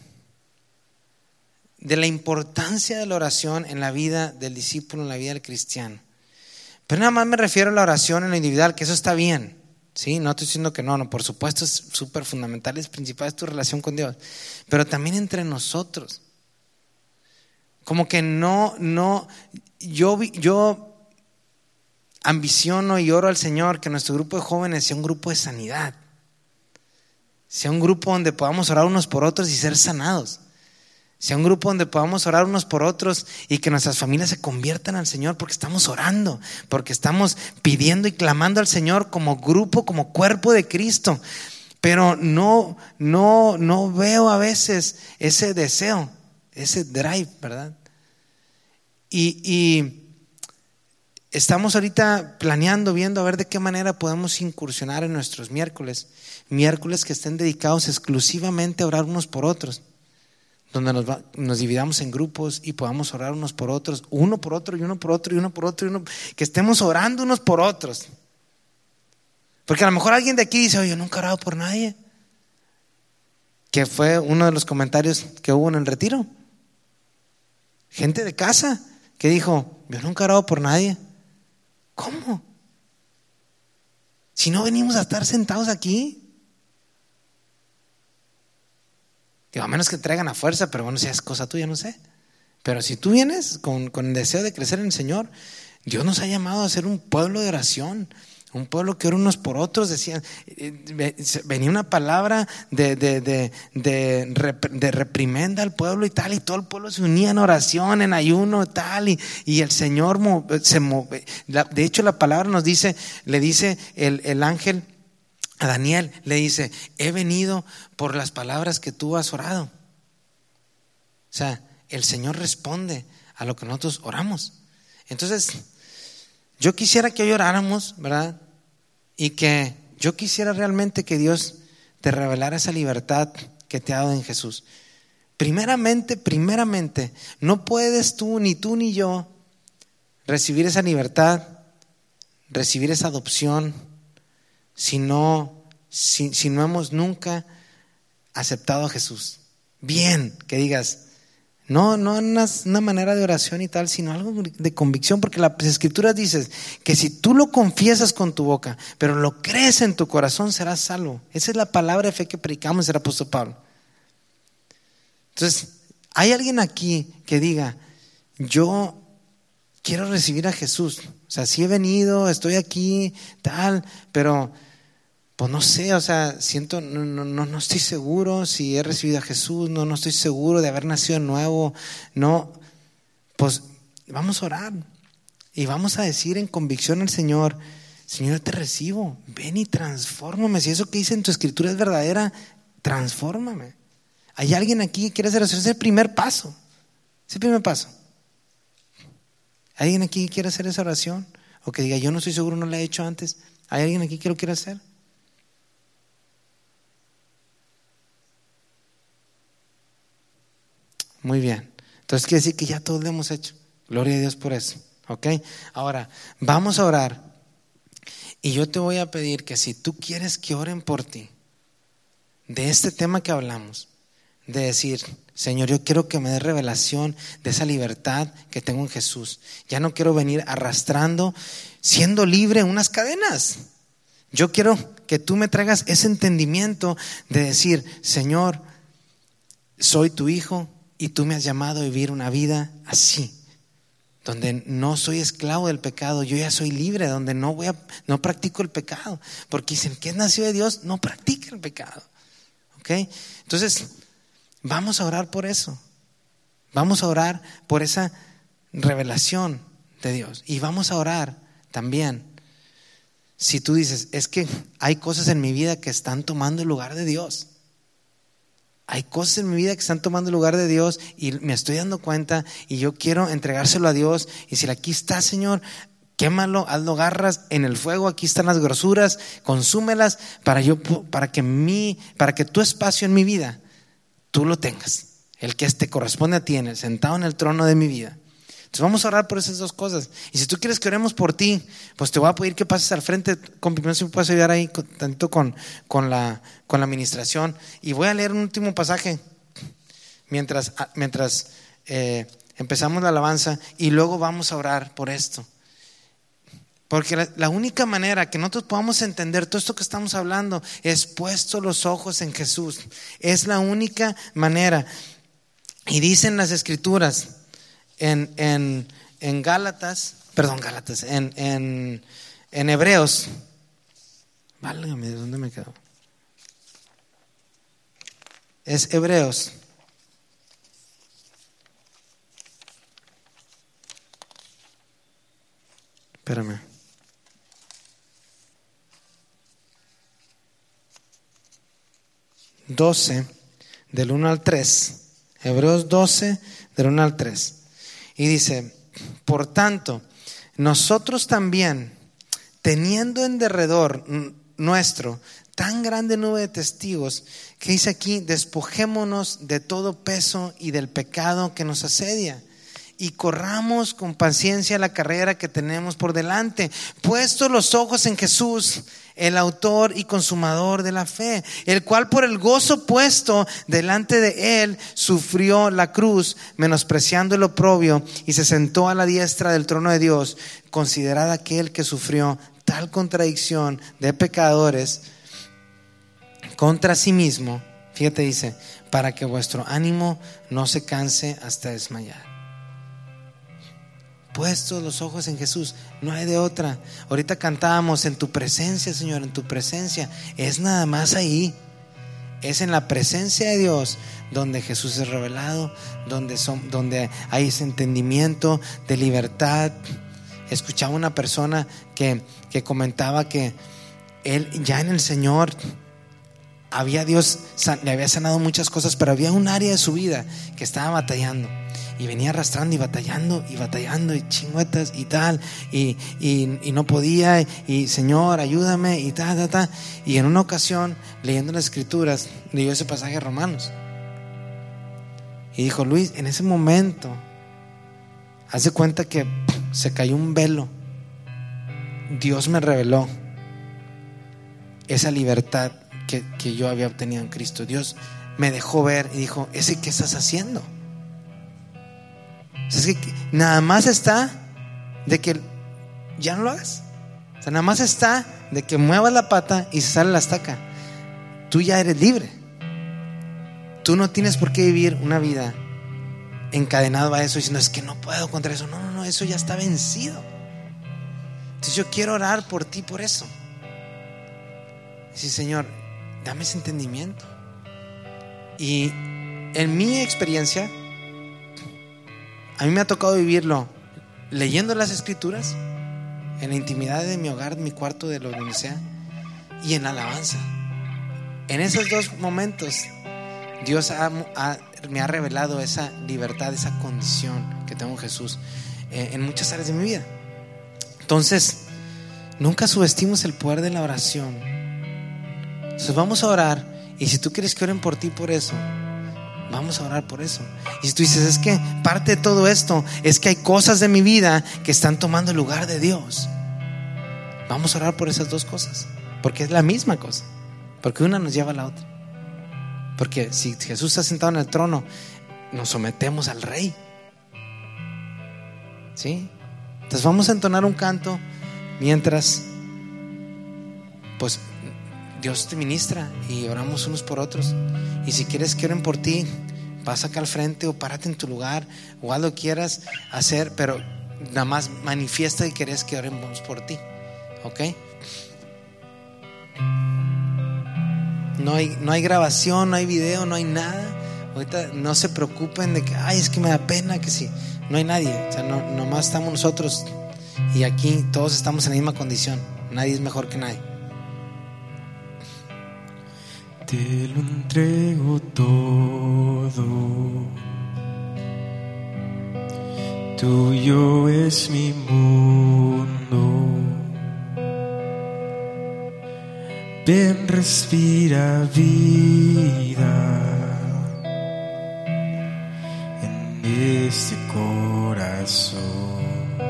de la importancia de la oración en la vida del discípulo, en la vida del cristiano. Pero nada más me refiero a la oración en lo individual, que eso está bien, ¿sí? No estoy diciendo que no, no, por supuesto es súper fundamental, es principal, es tu relación con Dios, pero también entre nosotros. Como que no, no, yo, yo ambiciono y oro al Señor que nuestro grupo de jóvenes sea un grupo de sanidad, sea un grupo donde podamos orar unos por otros y ser sanados, sea un grupo donde podamos orar unos por otros y que nuestras familias se conviertan al Señor porque estamos orando, porque estamos pidiendo y clamando al Señor como grupo, como cuerpo de Cristo. Pero no, no, no veo a veces ese deseo, ese drive, ¿verdad? Y, y estamos ahorita planeando, viendo a ver de qué manera podemos incursionar en nuestros miércoles, miércoles que estén dedicados exclusivamente a orar unos por otros, donde nos, va, nos dividamos en grupos y podamos orar unos por otros, uno por otro y uno por otro y uno por otro, y uno, que estemos orando unos por otros. Porque a lo mejor alguien de aquí dice, oye, yo nunca he orado por nadie, que fue uno de los comentarios que hubo en el retiro. Gente de casa que dijo, yo nunca he orado por nadie. ¿Cómo? Si no venimos a estar sentados aquí. Digo, a menos que traigan a fuerza, pero bueno, si es cosa tuya, no sé. Pero si tú vienes con, con el deseo de crecer en el Señor, Dios nos ha llamado a ser un pueblo de oración, un pueblo que ora unos por otros. Decían, venía una palabra de, de, de, de, de reprimenda al pueblo y tal, y todo el pueblo se unía en oración, en ayuno, tal, y, y el Señor se move. De hecho, la palabra nos dice, le dice el, el ángel a Daniel, le dice, he venido por las palabras que tú has orado. O sea, el Señor responde a lo que nosotros oramos. Entonces, yo quisiera que hoy oráramos, ¿verdad? Y que yo quisiera realmente que Dios te revelara esa libertad que te ha dado en Jesús. Primeramente, primeramente, no puedes tú, ni tú ni yo, recibir esa libertad, recibir esa adopción, si no, si, si no hemos nunca aceptado a Jesús. Bien, que digas, no, no una, una manera de oración y tal, sino algo de convicción, porque las Escrituras dicen que si tú lo confiesas con tu boca, pero lo crees en tu corazón, serás salvo. Esa es la palabra de fe que predicamos el apóstol Pablo. Entonces, hay alguien aquí que diga, yo quiero recibir a Jesús. O sea, sí he venido, estoy aquí, tal, pero pues no sé, o sea, siento, no, no, no estoy seguro si he recibido a Jesús, no, no estoy seguro de haber nacido de nuevo. No, pues vamos a orar y vamos a decir en convicción al Señor, Señor, te recibo, ven y transfórmame. Si eso que dice en tu escritura es verdadera, transfórmame. Hay alguien aquí que quiere hacer eso, ese es el primer paso, ese es el primer paso. ¿Hay alguien aquí que quiere hacer esa oración? O que diga, yo no estoy seguro, no la he hecho antes. ¿Hay alguien aquí que lo quiere hacer? Muy bien. Entonces quiere decir que ya todos lo hemos hecho. Gloria a Dios por eso. ¿Ok? Ahora, vamos a orar. Y yo te voy a pedir que si tú quieres que oren por ti, de este tema que hablamos, de decir, Señor, yo quiero que me dé revelación de esa libertad que tengo en Jesús. Ya no quiero venir arrastrando, siendo libre en unas cadenas. Yo quiero que tú me traigas ese entendimiento de decir, Señor, soy tu hijo y tú me has llamado a vivir una vida así, donde no soy esclavo del pecado, yo ya soy libre, donde no voy a, no practico el pecado, porque dicen que es nacido de Dios, no practica el pecado. ¿Ok? Entonces, vamos a orar por eso. Vamos a orar por esa revelación de Dios. Y vamos a orar también, si tú dices, es que hay cosas en mi vida que están tomando el lugar de Dios. Hay cosas en mi vida que están tomando el lugar de Dios y me estoy dando cuenta y yo quiero entregárselo a Dios y decir, aquí está, Señor, quémalo, hazlo garras en el fuego, aquí están las grosuras, consúmelas para yo, para que mi, para que tu espacio en mi vida tú lo tengas, el que te corresponde a ti, en el, sentado en el trono de mi vida. Entonces vamos a orar por esas dos cosas. Y si tú quieres que oremos por ti, pues te voy a pedir que pases al frente. Con, primero si me puedes ayudar ahí con, tanto con, con, la, con la administración. Y voy a leer un último pasaje mientras, mientras eh, empezamos la alabanza y luego vamos a orar por esto. Porque la, la única manera que nosotros podamos entender todo esto que estamos hablando es puesto los ojos en Jesús. Es la única manera. Y dicen las Escrituras, en, en, en Gálatas, perdón, Gálatas, en, en, en Hebreos. Válgame, ¿de dónde me quedo? Es Hebreos. Espérame. doce, del uno al tres. Hebreos doce, del uno al tres. Y dice: por tanto, nosotros también, teniendo en derredor nuestro tan grande nube de testigos, que dice aquí, despojémonos de todo peso y del pecado que nos asedia, y corramos con paciencia la carrera que tenemos por delante, puestos los ojos en Jesús, el autor y consumador de la fe, el cual por el gozo puesto delante de él sufrió la cruz, menospreciando el oprobio, y se sentó a la diestra del trono de Dios. Considerad aquel que sufrió tal contradicción de pecadores contra sí mismo, fíjate, dice, para que vuestro ánimo no se canse hasta desmayar. Puestos los ojos en Jesús, no hay de otra. Ahorita cantábamos: en tu presencia, Señor, en tu presencia. Es nada más ahí. Es en la presencia de Dios donde Jesús es revelado, donde, son, donde hay ese entendimiento de libertad. Escuchaba una persona que, que comentaba que él ya en el Señor había Dios, le había sanado muchas cosas, pero había un área de su vida que estaba batallando. Y venía arrastrando y batallando y batallando y chingüetas y tal, y, y, y no podía, y, y Señor, ayúdame, y tal, tal, tal. Y en una ocasión, leyendo las escrituras, leyó ese pasaje de Romanos y dijo: Luis, en ese momento haz de cuenta que se cayó un velo. Dios me reveló esa libertad que, que yo había obtenido en Cristo. Dios me dejó ver y dijo: ¿ese qué estás haciendo? Es que nada más está de que ya no lo hagas. O sea, nada más está de que muevas la pata y se sale la estaca. Tú ya eres libre. Tú no tienes por qué vivir una vida encadenado a eso, diciendo: es que no puedo contra eso. No, no, no, eso ya está vencido. Entonces yo quiero orar por ti por eso. Decir: Señor, dame ese entendimiento. Y en mi experiencia, a mí me ha tocado vivirlo leyendo las escrituras, en la intimidad de mi hogar, de mi cuarto, de lo donde sea, y en la alabanza. En esos dos momentos Dios ha, ha, me ha revelado esa libertad, esa condición que tengo en Jesús, eh, en muchas áreas de mi vida. Entonces, nunca subestimes el poder de la oración. Entonces vamos a orar, y si tú quieres que oren por ti por eso, vamos a orar por eso. Y si tú dices: es que parte de todo esto es que hay cosas de mi vida que están tomando el lugar de Dios, vamos a orar por esas dos cosas, porque es la misma cosa, porque una nos lleva a la otra. Porque si Jesús está sentado en el trono, nos sometemos al Rey, ¿sí? Entonces vamos a entonar un canto mientras pues Dios te ministra y oramos unos por otros. Y si quieres que oren por ti, pasa acá al frente o párate en tu lugar o haz lo que quieras hacer, pero nada más manifiesta y querés que oremos por ti, ¿ok? No hay, no hay grabación, no hay video, no hay nada. Ahorita no se preocupen de que, ay, es que me da pena, que sí. No hay nadie, o sea, no, nomás estamos nosotros, y aquí todos estamos en la misma condición. Nadie es mejor que nadie. Te lo entrego todo, tuyo es mi mundo. Ven, respira vida en este corazón.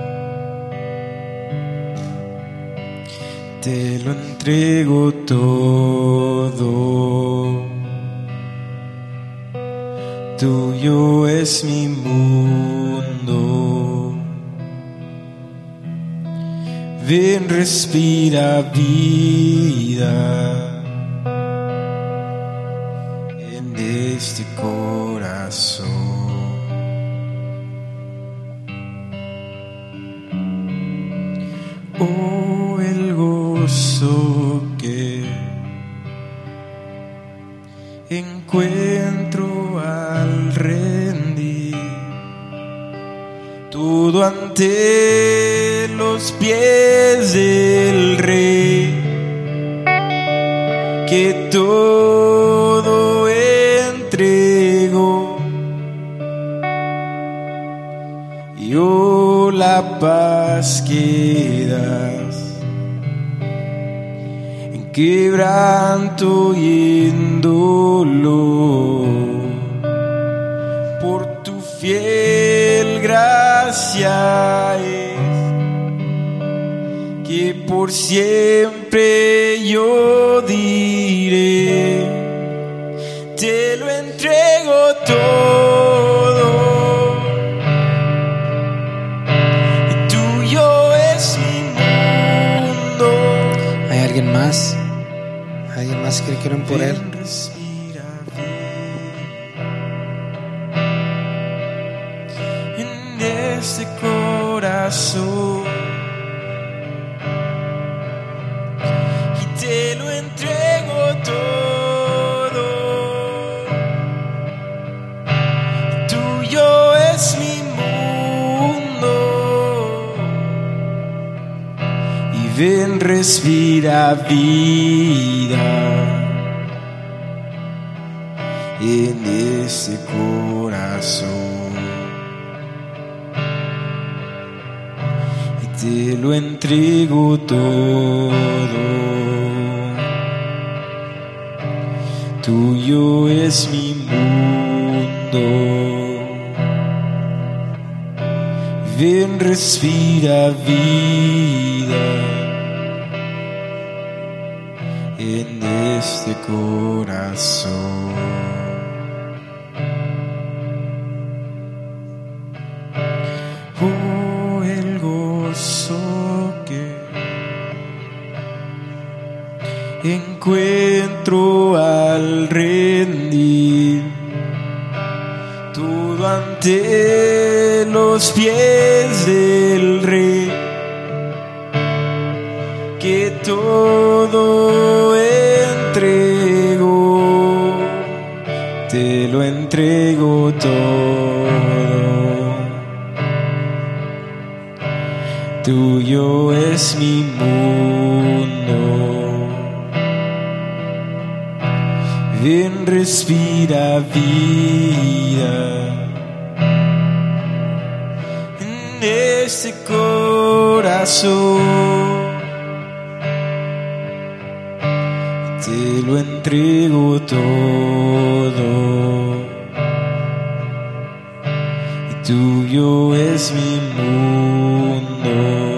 Te lo entrego todo, tuyo es mi mundo. Ven, respira vida en este corazón. Oh, el gozo que encuentro al rendir todo ante los pies del Rey, que todo entregó. Y oh, la paz que das en quebranto y en dolor, por tu fiel gracia es que por siempre yo diré, te lo entrego todo, y tuyo es mi mundo. ¿Hay alguien más? ¿Alguien más que quieren por él? Ven, respira bien en este corazón, y te lo entrego todo, tuyo es mi mundo. Y ven, respira vida en este corazón, y te lo entrego todo, tuyo es mi mundo. Ven, respira vida en este corazón. Oh, el gozo que encuentro al rendir todo ante los pies del Rey, que todo entregó, te lo entrego todo, tuyo es mi mundo. Ven, respira vida en este corazón, te lo entrego todo, y tuyo es mi mundo.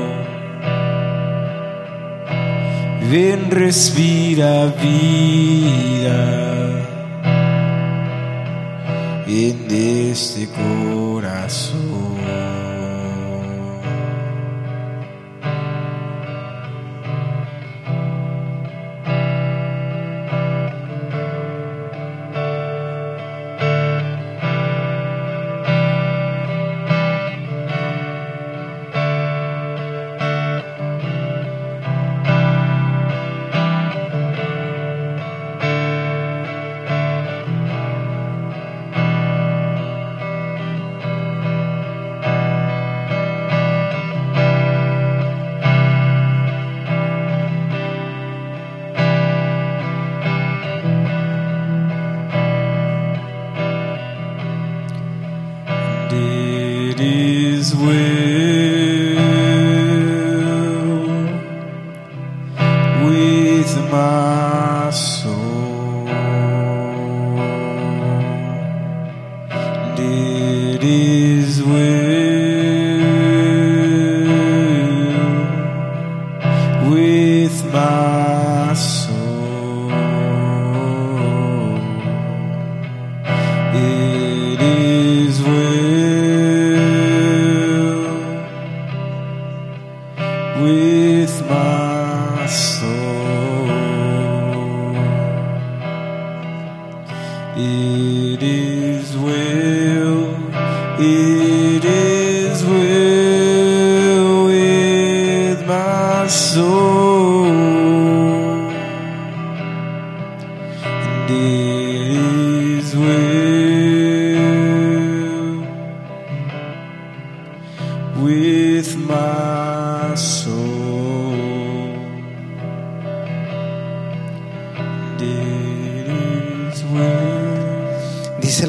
Ven, respira vida en este corazón. It is well with my soul, and it is well with my soul. It is well with my soul. It is well, it is well with my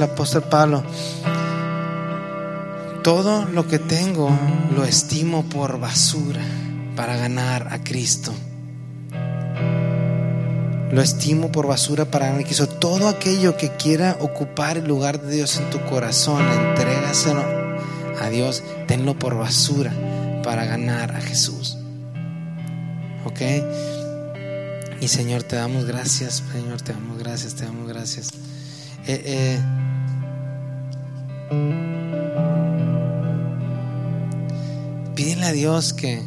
apóstol Pablo: todo lo que tengo lo estimo por basura para ganar a Cristo. Lo estimo por basura para ganar a Cristo. Todo aquello que quiera ocupar el lugar de Dios en tu corazón, entrégaselo a Dios, tenlo por basura para ganar a Jesús. ¿Ok? Y Señor, te damos gracias, Señor, te damos gracias, te damos gracias. Eh, eh, pídele a Dios que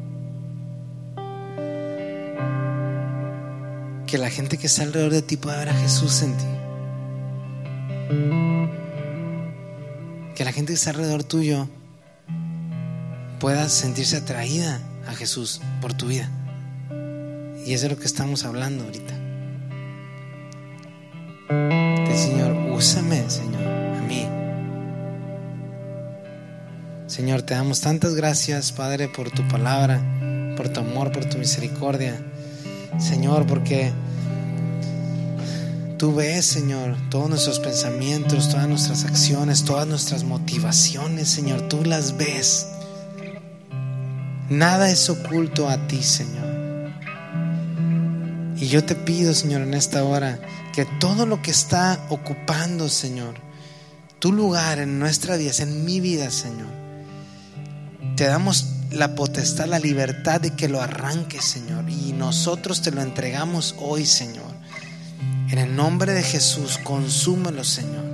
que la gente que está alrededor de ti pueda ver a Jesús en ti. Que la gente que está alrededor tuyo pueda sentirse atraída a Jesús por tu vida. Y eso es de lo que estamos hablando ahorita. El Señor, úsame, Señor, a mí. Señor, te damos tantas gracias, Padre, por tu palabra, por tu amor, por tu misericordia. Señor, porque tú ves, Señor, todos nuestros pensamientos, todas nuestras acciones, todas nuestras motivaciones, Señor, tú las ves. Nada es oculto a ti, Señor. Y yo te pido, Señor, en esta hora, que todo lo que está ocupando, Señor, tu lugar en nuestra vida, en mi vida, Señor, te damos la potestad, la libertad de que lo arranques, Señor, y nosotros te lo entregamos hoy, Señor. En el nombre de Jesús, consúmelo, Señor.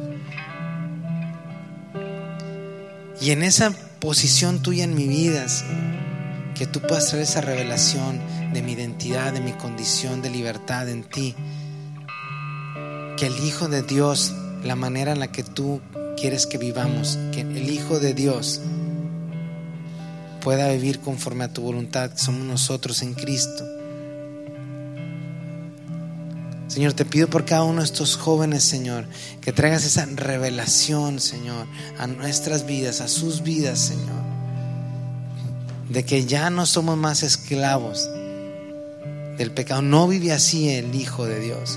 Y en esa posición tuya en mi vida, Señor, que tú puedas traer esa revelación de mi identidad, de mi condición de libertad en ti. Que el Hijo de Dios, la manera en la que tú quieres que vivamos, que el Hijo de Dios pueda vivir conforme a tu voluntad, que somos nosotros en Cristo. Señor, te pido por cada uno de estos jóvenes, Señor, que traigas esa revelación, Señor, a nuestras vidas, a sus vidas, Señor, de que ya no somos más esclavos del pecado. No vive así el Hijo de Dios,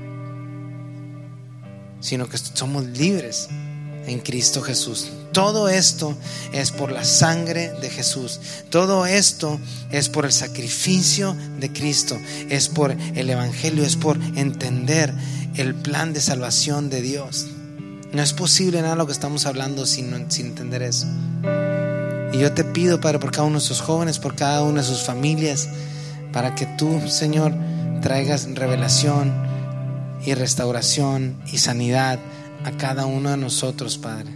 sino que somos libres en Cristo Jesús. Todo esto es por la sangre de Jesús. Todo esto es por el sacrificio de Cristo. Es por el Evangelio. Es por entender el plan de salvación de Dios. No es posible nada de lo que estamos hablando sin, sin entender eso. Y yo te pido, Padre, por cada uno de esos jóvenes, por cada una de sus familias, para que tú, Señor, traigas revelación y restauración y sanidad a cada uno de nosotros, Padre.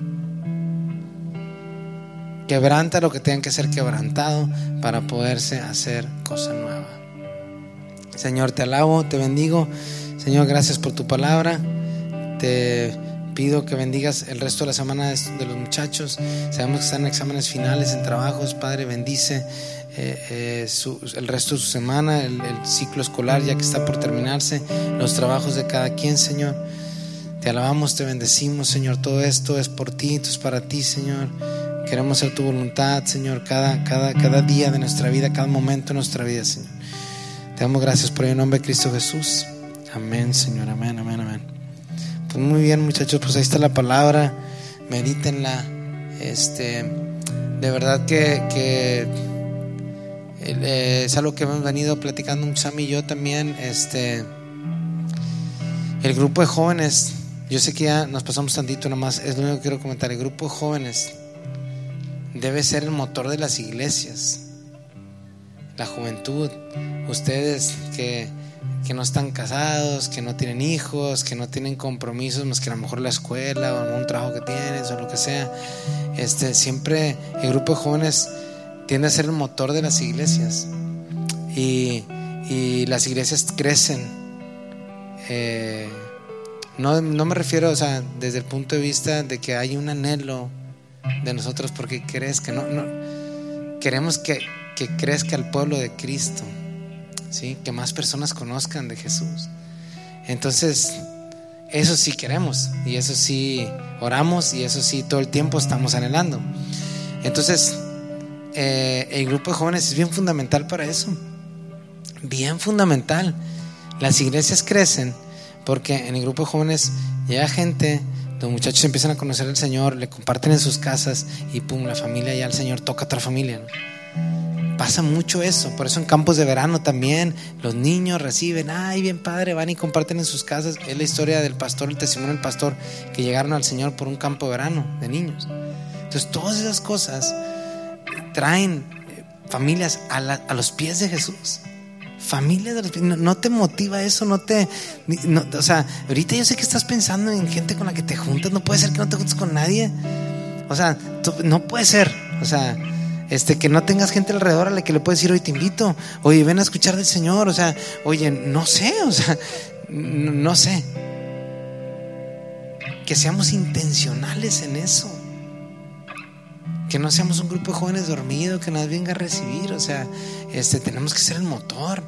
Quebranta lo que tenga que ser quebrantado para poderse hacer cosa nueva. Señor, te alabo, te bendigo. Señor, gracias por tu palabra. Te pido que bendigas el resto de la semana de los muchachos. Sabemos que están en exámenes finales, en trabajos. Padre, bendice eh, eh, su, el resto de su semana, el, el ciclo escolar ya que está por terminarse, los trabajos de cada quien, Señor. Te alabamos, te bendecimos, Señor. Todo esto es por ti, esto es para ti, Señor. Queremos hacer tu voluntad, Señor, cada, cada, cada día de nuestra vida, cada momento de nuestra vida, Señor. Te damos gracias por el nombre de Cristo Jesús. Amén, Señor, amén, amén, amén. Pues muy bien, muchachos, pues ahí está la palabra. Medítenla. Este, de verdad que, que eh, es algo que hemos venido platicando un Sam y yo también. Este, el grupo de jóvenes, yo sé que ya nos pasamos tantito nomás, es lo único que quiero comentar. El grupo de jóvenes debe ser el motor de las iglesias. La juventud, ustedes que, que no están casados, que no tienen hijos, que no tienen compromisos más que a lo mejor la escuela o algún trabajo que tienes o lo que sea, este, siempre el grupo de jóvenes tiende a ser el motor de las iglesias. Y, y las iglesias crecen. Eh, no, no me refiero, o sea, desde el punto de vista de que hay un anhelo de nosotros porque crezca, no, no, queremos que, que crezca el pueblo de Cristo, ¿sí? Que más personas conozcan de Jesús. Entonces eso sí queremos, y eso sí oramos, y eso sí todo el tiempo estamos anhelando. Entonces eh, el grupo de jóvenes es bien fundamental para eso, bien fundamental. Las iglesias crecen porque en el grupo de jóvenes llega gente Los muchachos empiezan a conocer al Señor, le comparten en sus casas y pum, la familia ya el Señor toca a otra familia, ¿no? Pasa mucho eso. Por eso en campos de verano también los niños reciben, ay, bien padre, van y comparten en sus casas. Es la historia del pastor, el testimonio del pastor, que llegaron al Señor por un campo de verano de niños. Entonces todas esas cosas traen familias a, la, a los pies de Jesús. Familias de los pies. No, no te motiva eso, no te no, o sea, ahorita yo sé que estás pensando en gente con la que te juntas. No puede ser que no te juntes con nadie. O sea, tú, no puede ser. O sea, este que no tengas gente alrededor a la que le puedes decir, hoy te invito, oye, ven a escuchar del Señor. O sea, oye, no sé, o sea, no, no sé. Que seamos intencionales en eso. Que no seamos un grupo de jóvenes dormidos que nos venga a recibir. O sea, este, tenemos que ser el motor,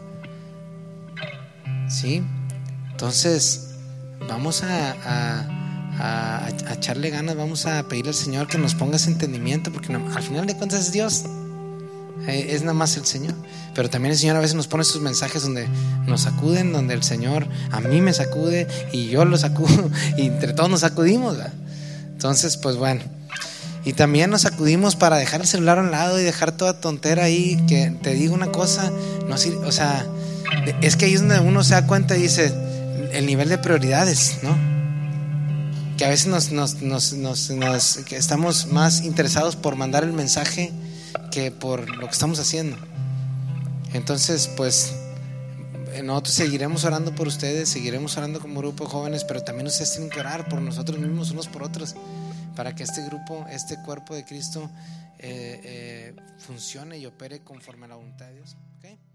¿sí? Entonces vamos a, a, a, a echarle ganas. Vamos a pedirle al Señor que nos ponga ese entendimiento, porque no, al final de cuentas es Dios, eh, es nada más el Señor. Pero también el Señor a veces nos pone sus mensajes donde nos sacuden, donde el Señor a mí me sacude y yo lo sacudo y entre todos nos sacudimos, ¿verdad? Entonces pues bueno. Y también nos sacudimos para dejar el celular a un lado y dejar toda tontera ahí. Que te digo una cosa, no, o sea, es que ahí es donde uno se da cuenta y dice el nivel de prioridades, ¿no? Que a veces nos, nos, nos, nos, nos que estamos más interesados por mandar el mensaje que por lo que estamos haciendo. Entonces, pues nosotros seguiremos orando por ustedes, seguiremos orando como grupo de jóvenes, pero también ustedes tienen que orar por nosotros mismos, unos por otros, para que este grupo, este cuerpo de Cristo eh, eh, funcione y opere conforme a la voluntad de Dios. ¿Okay?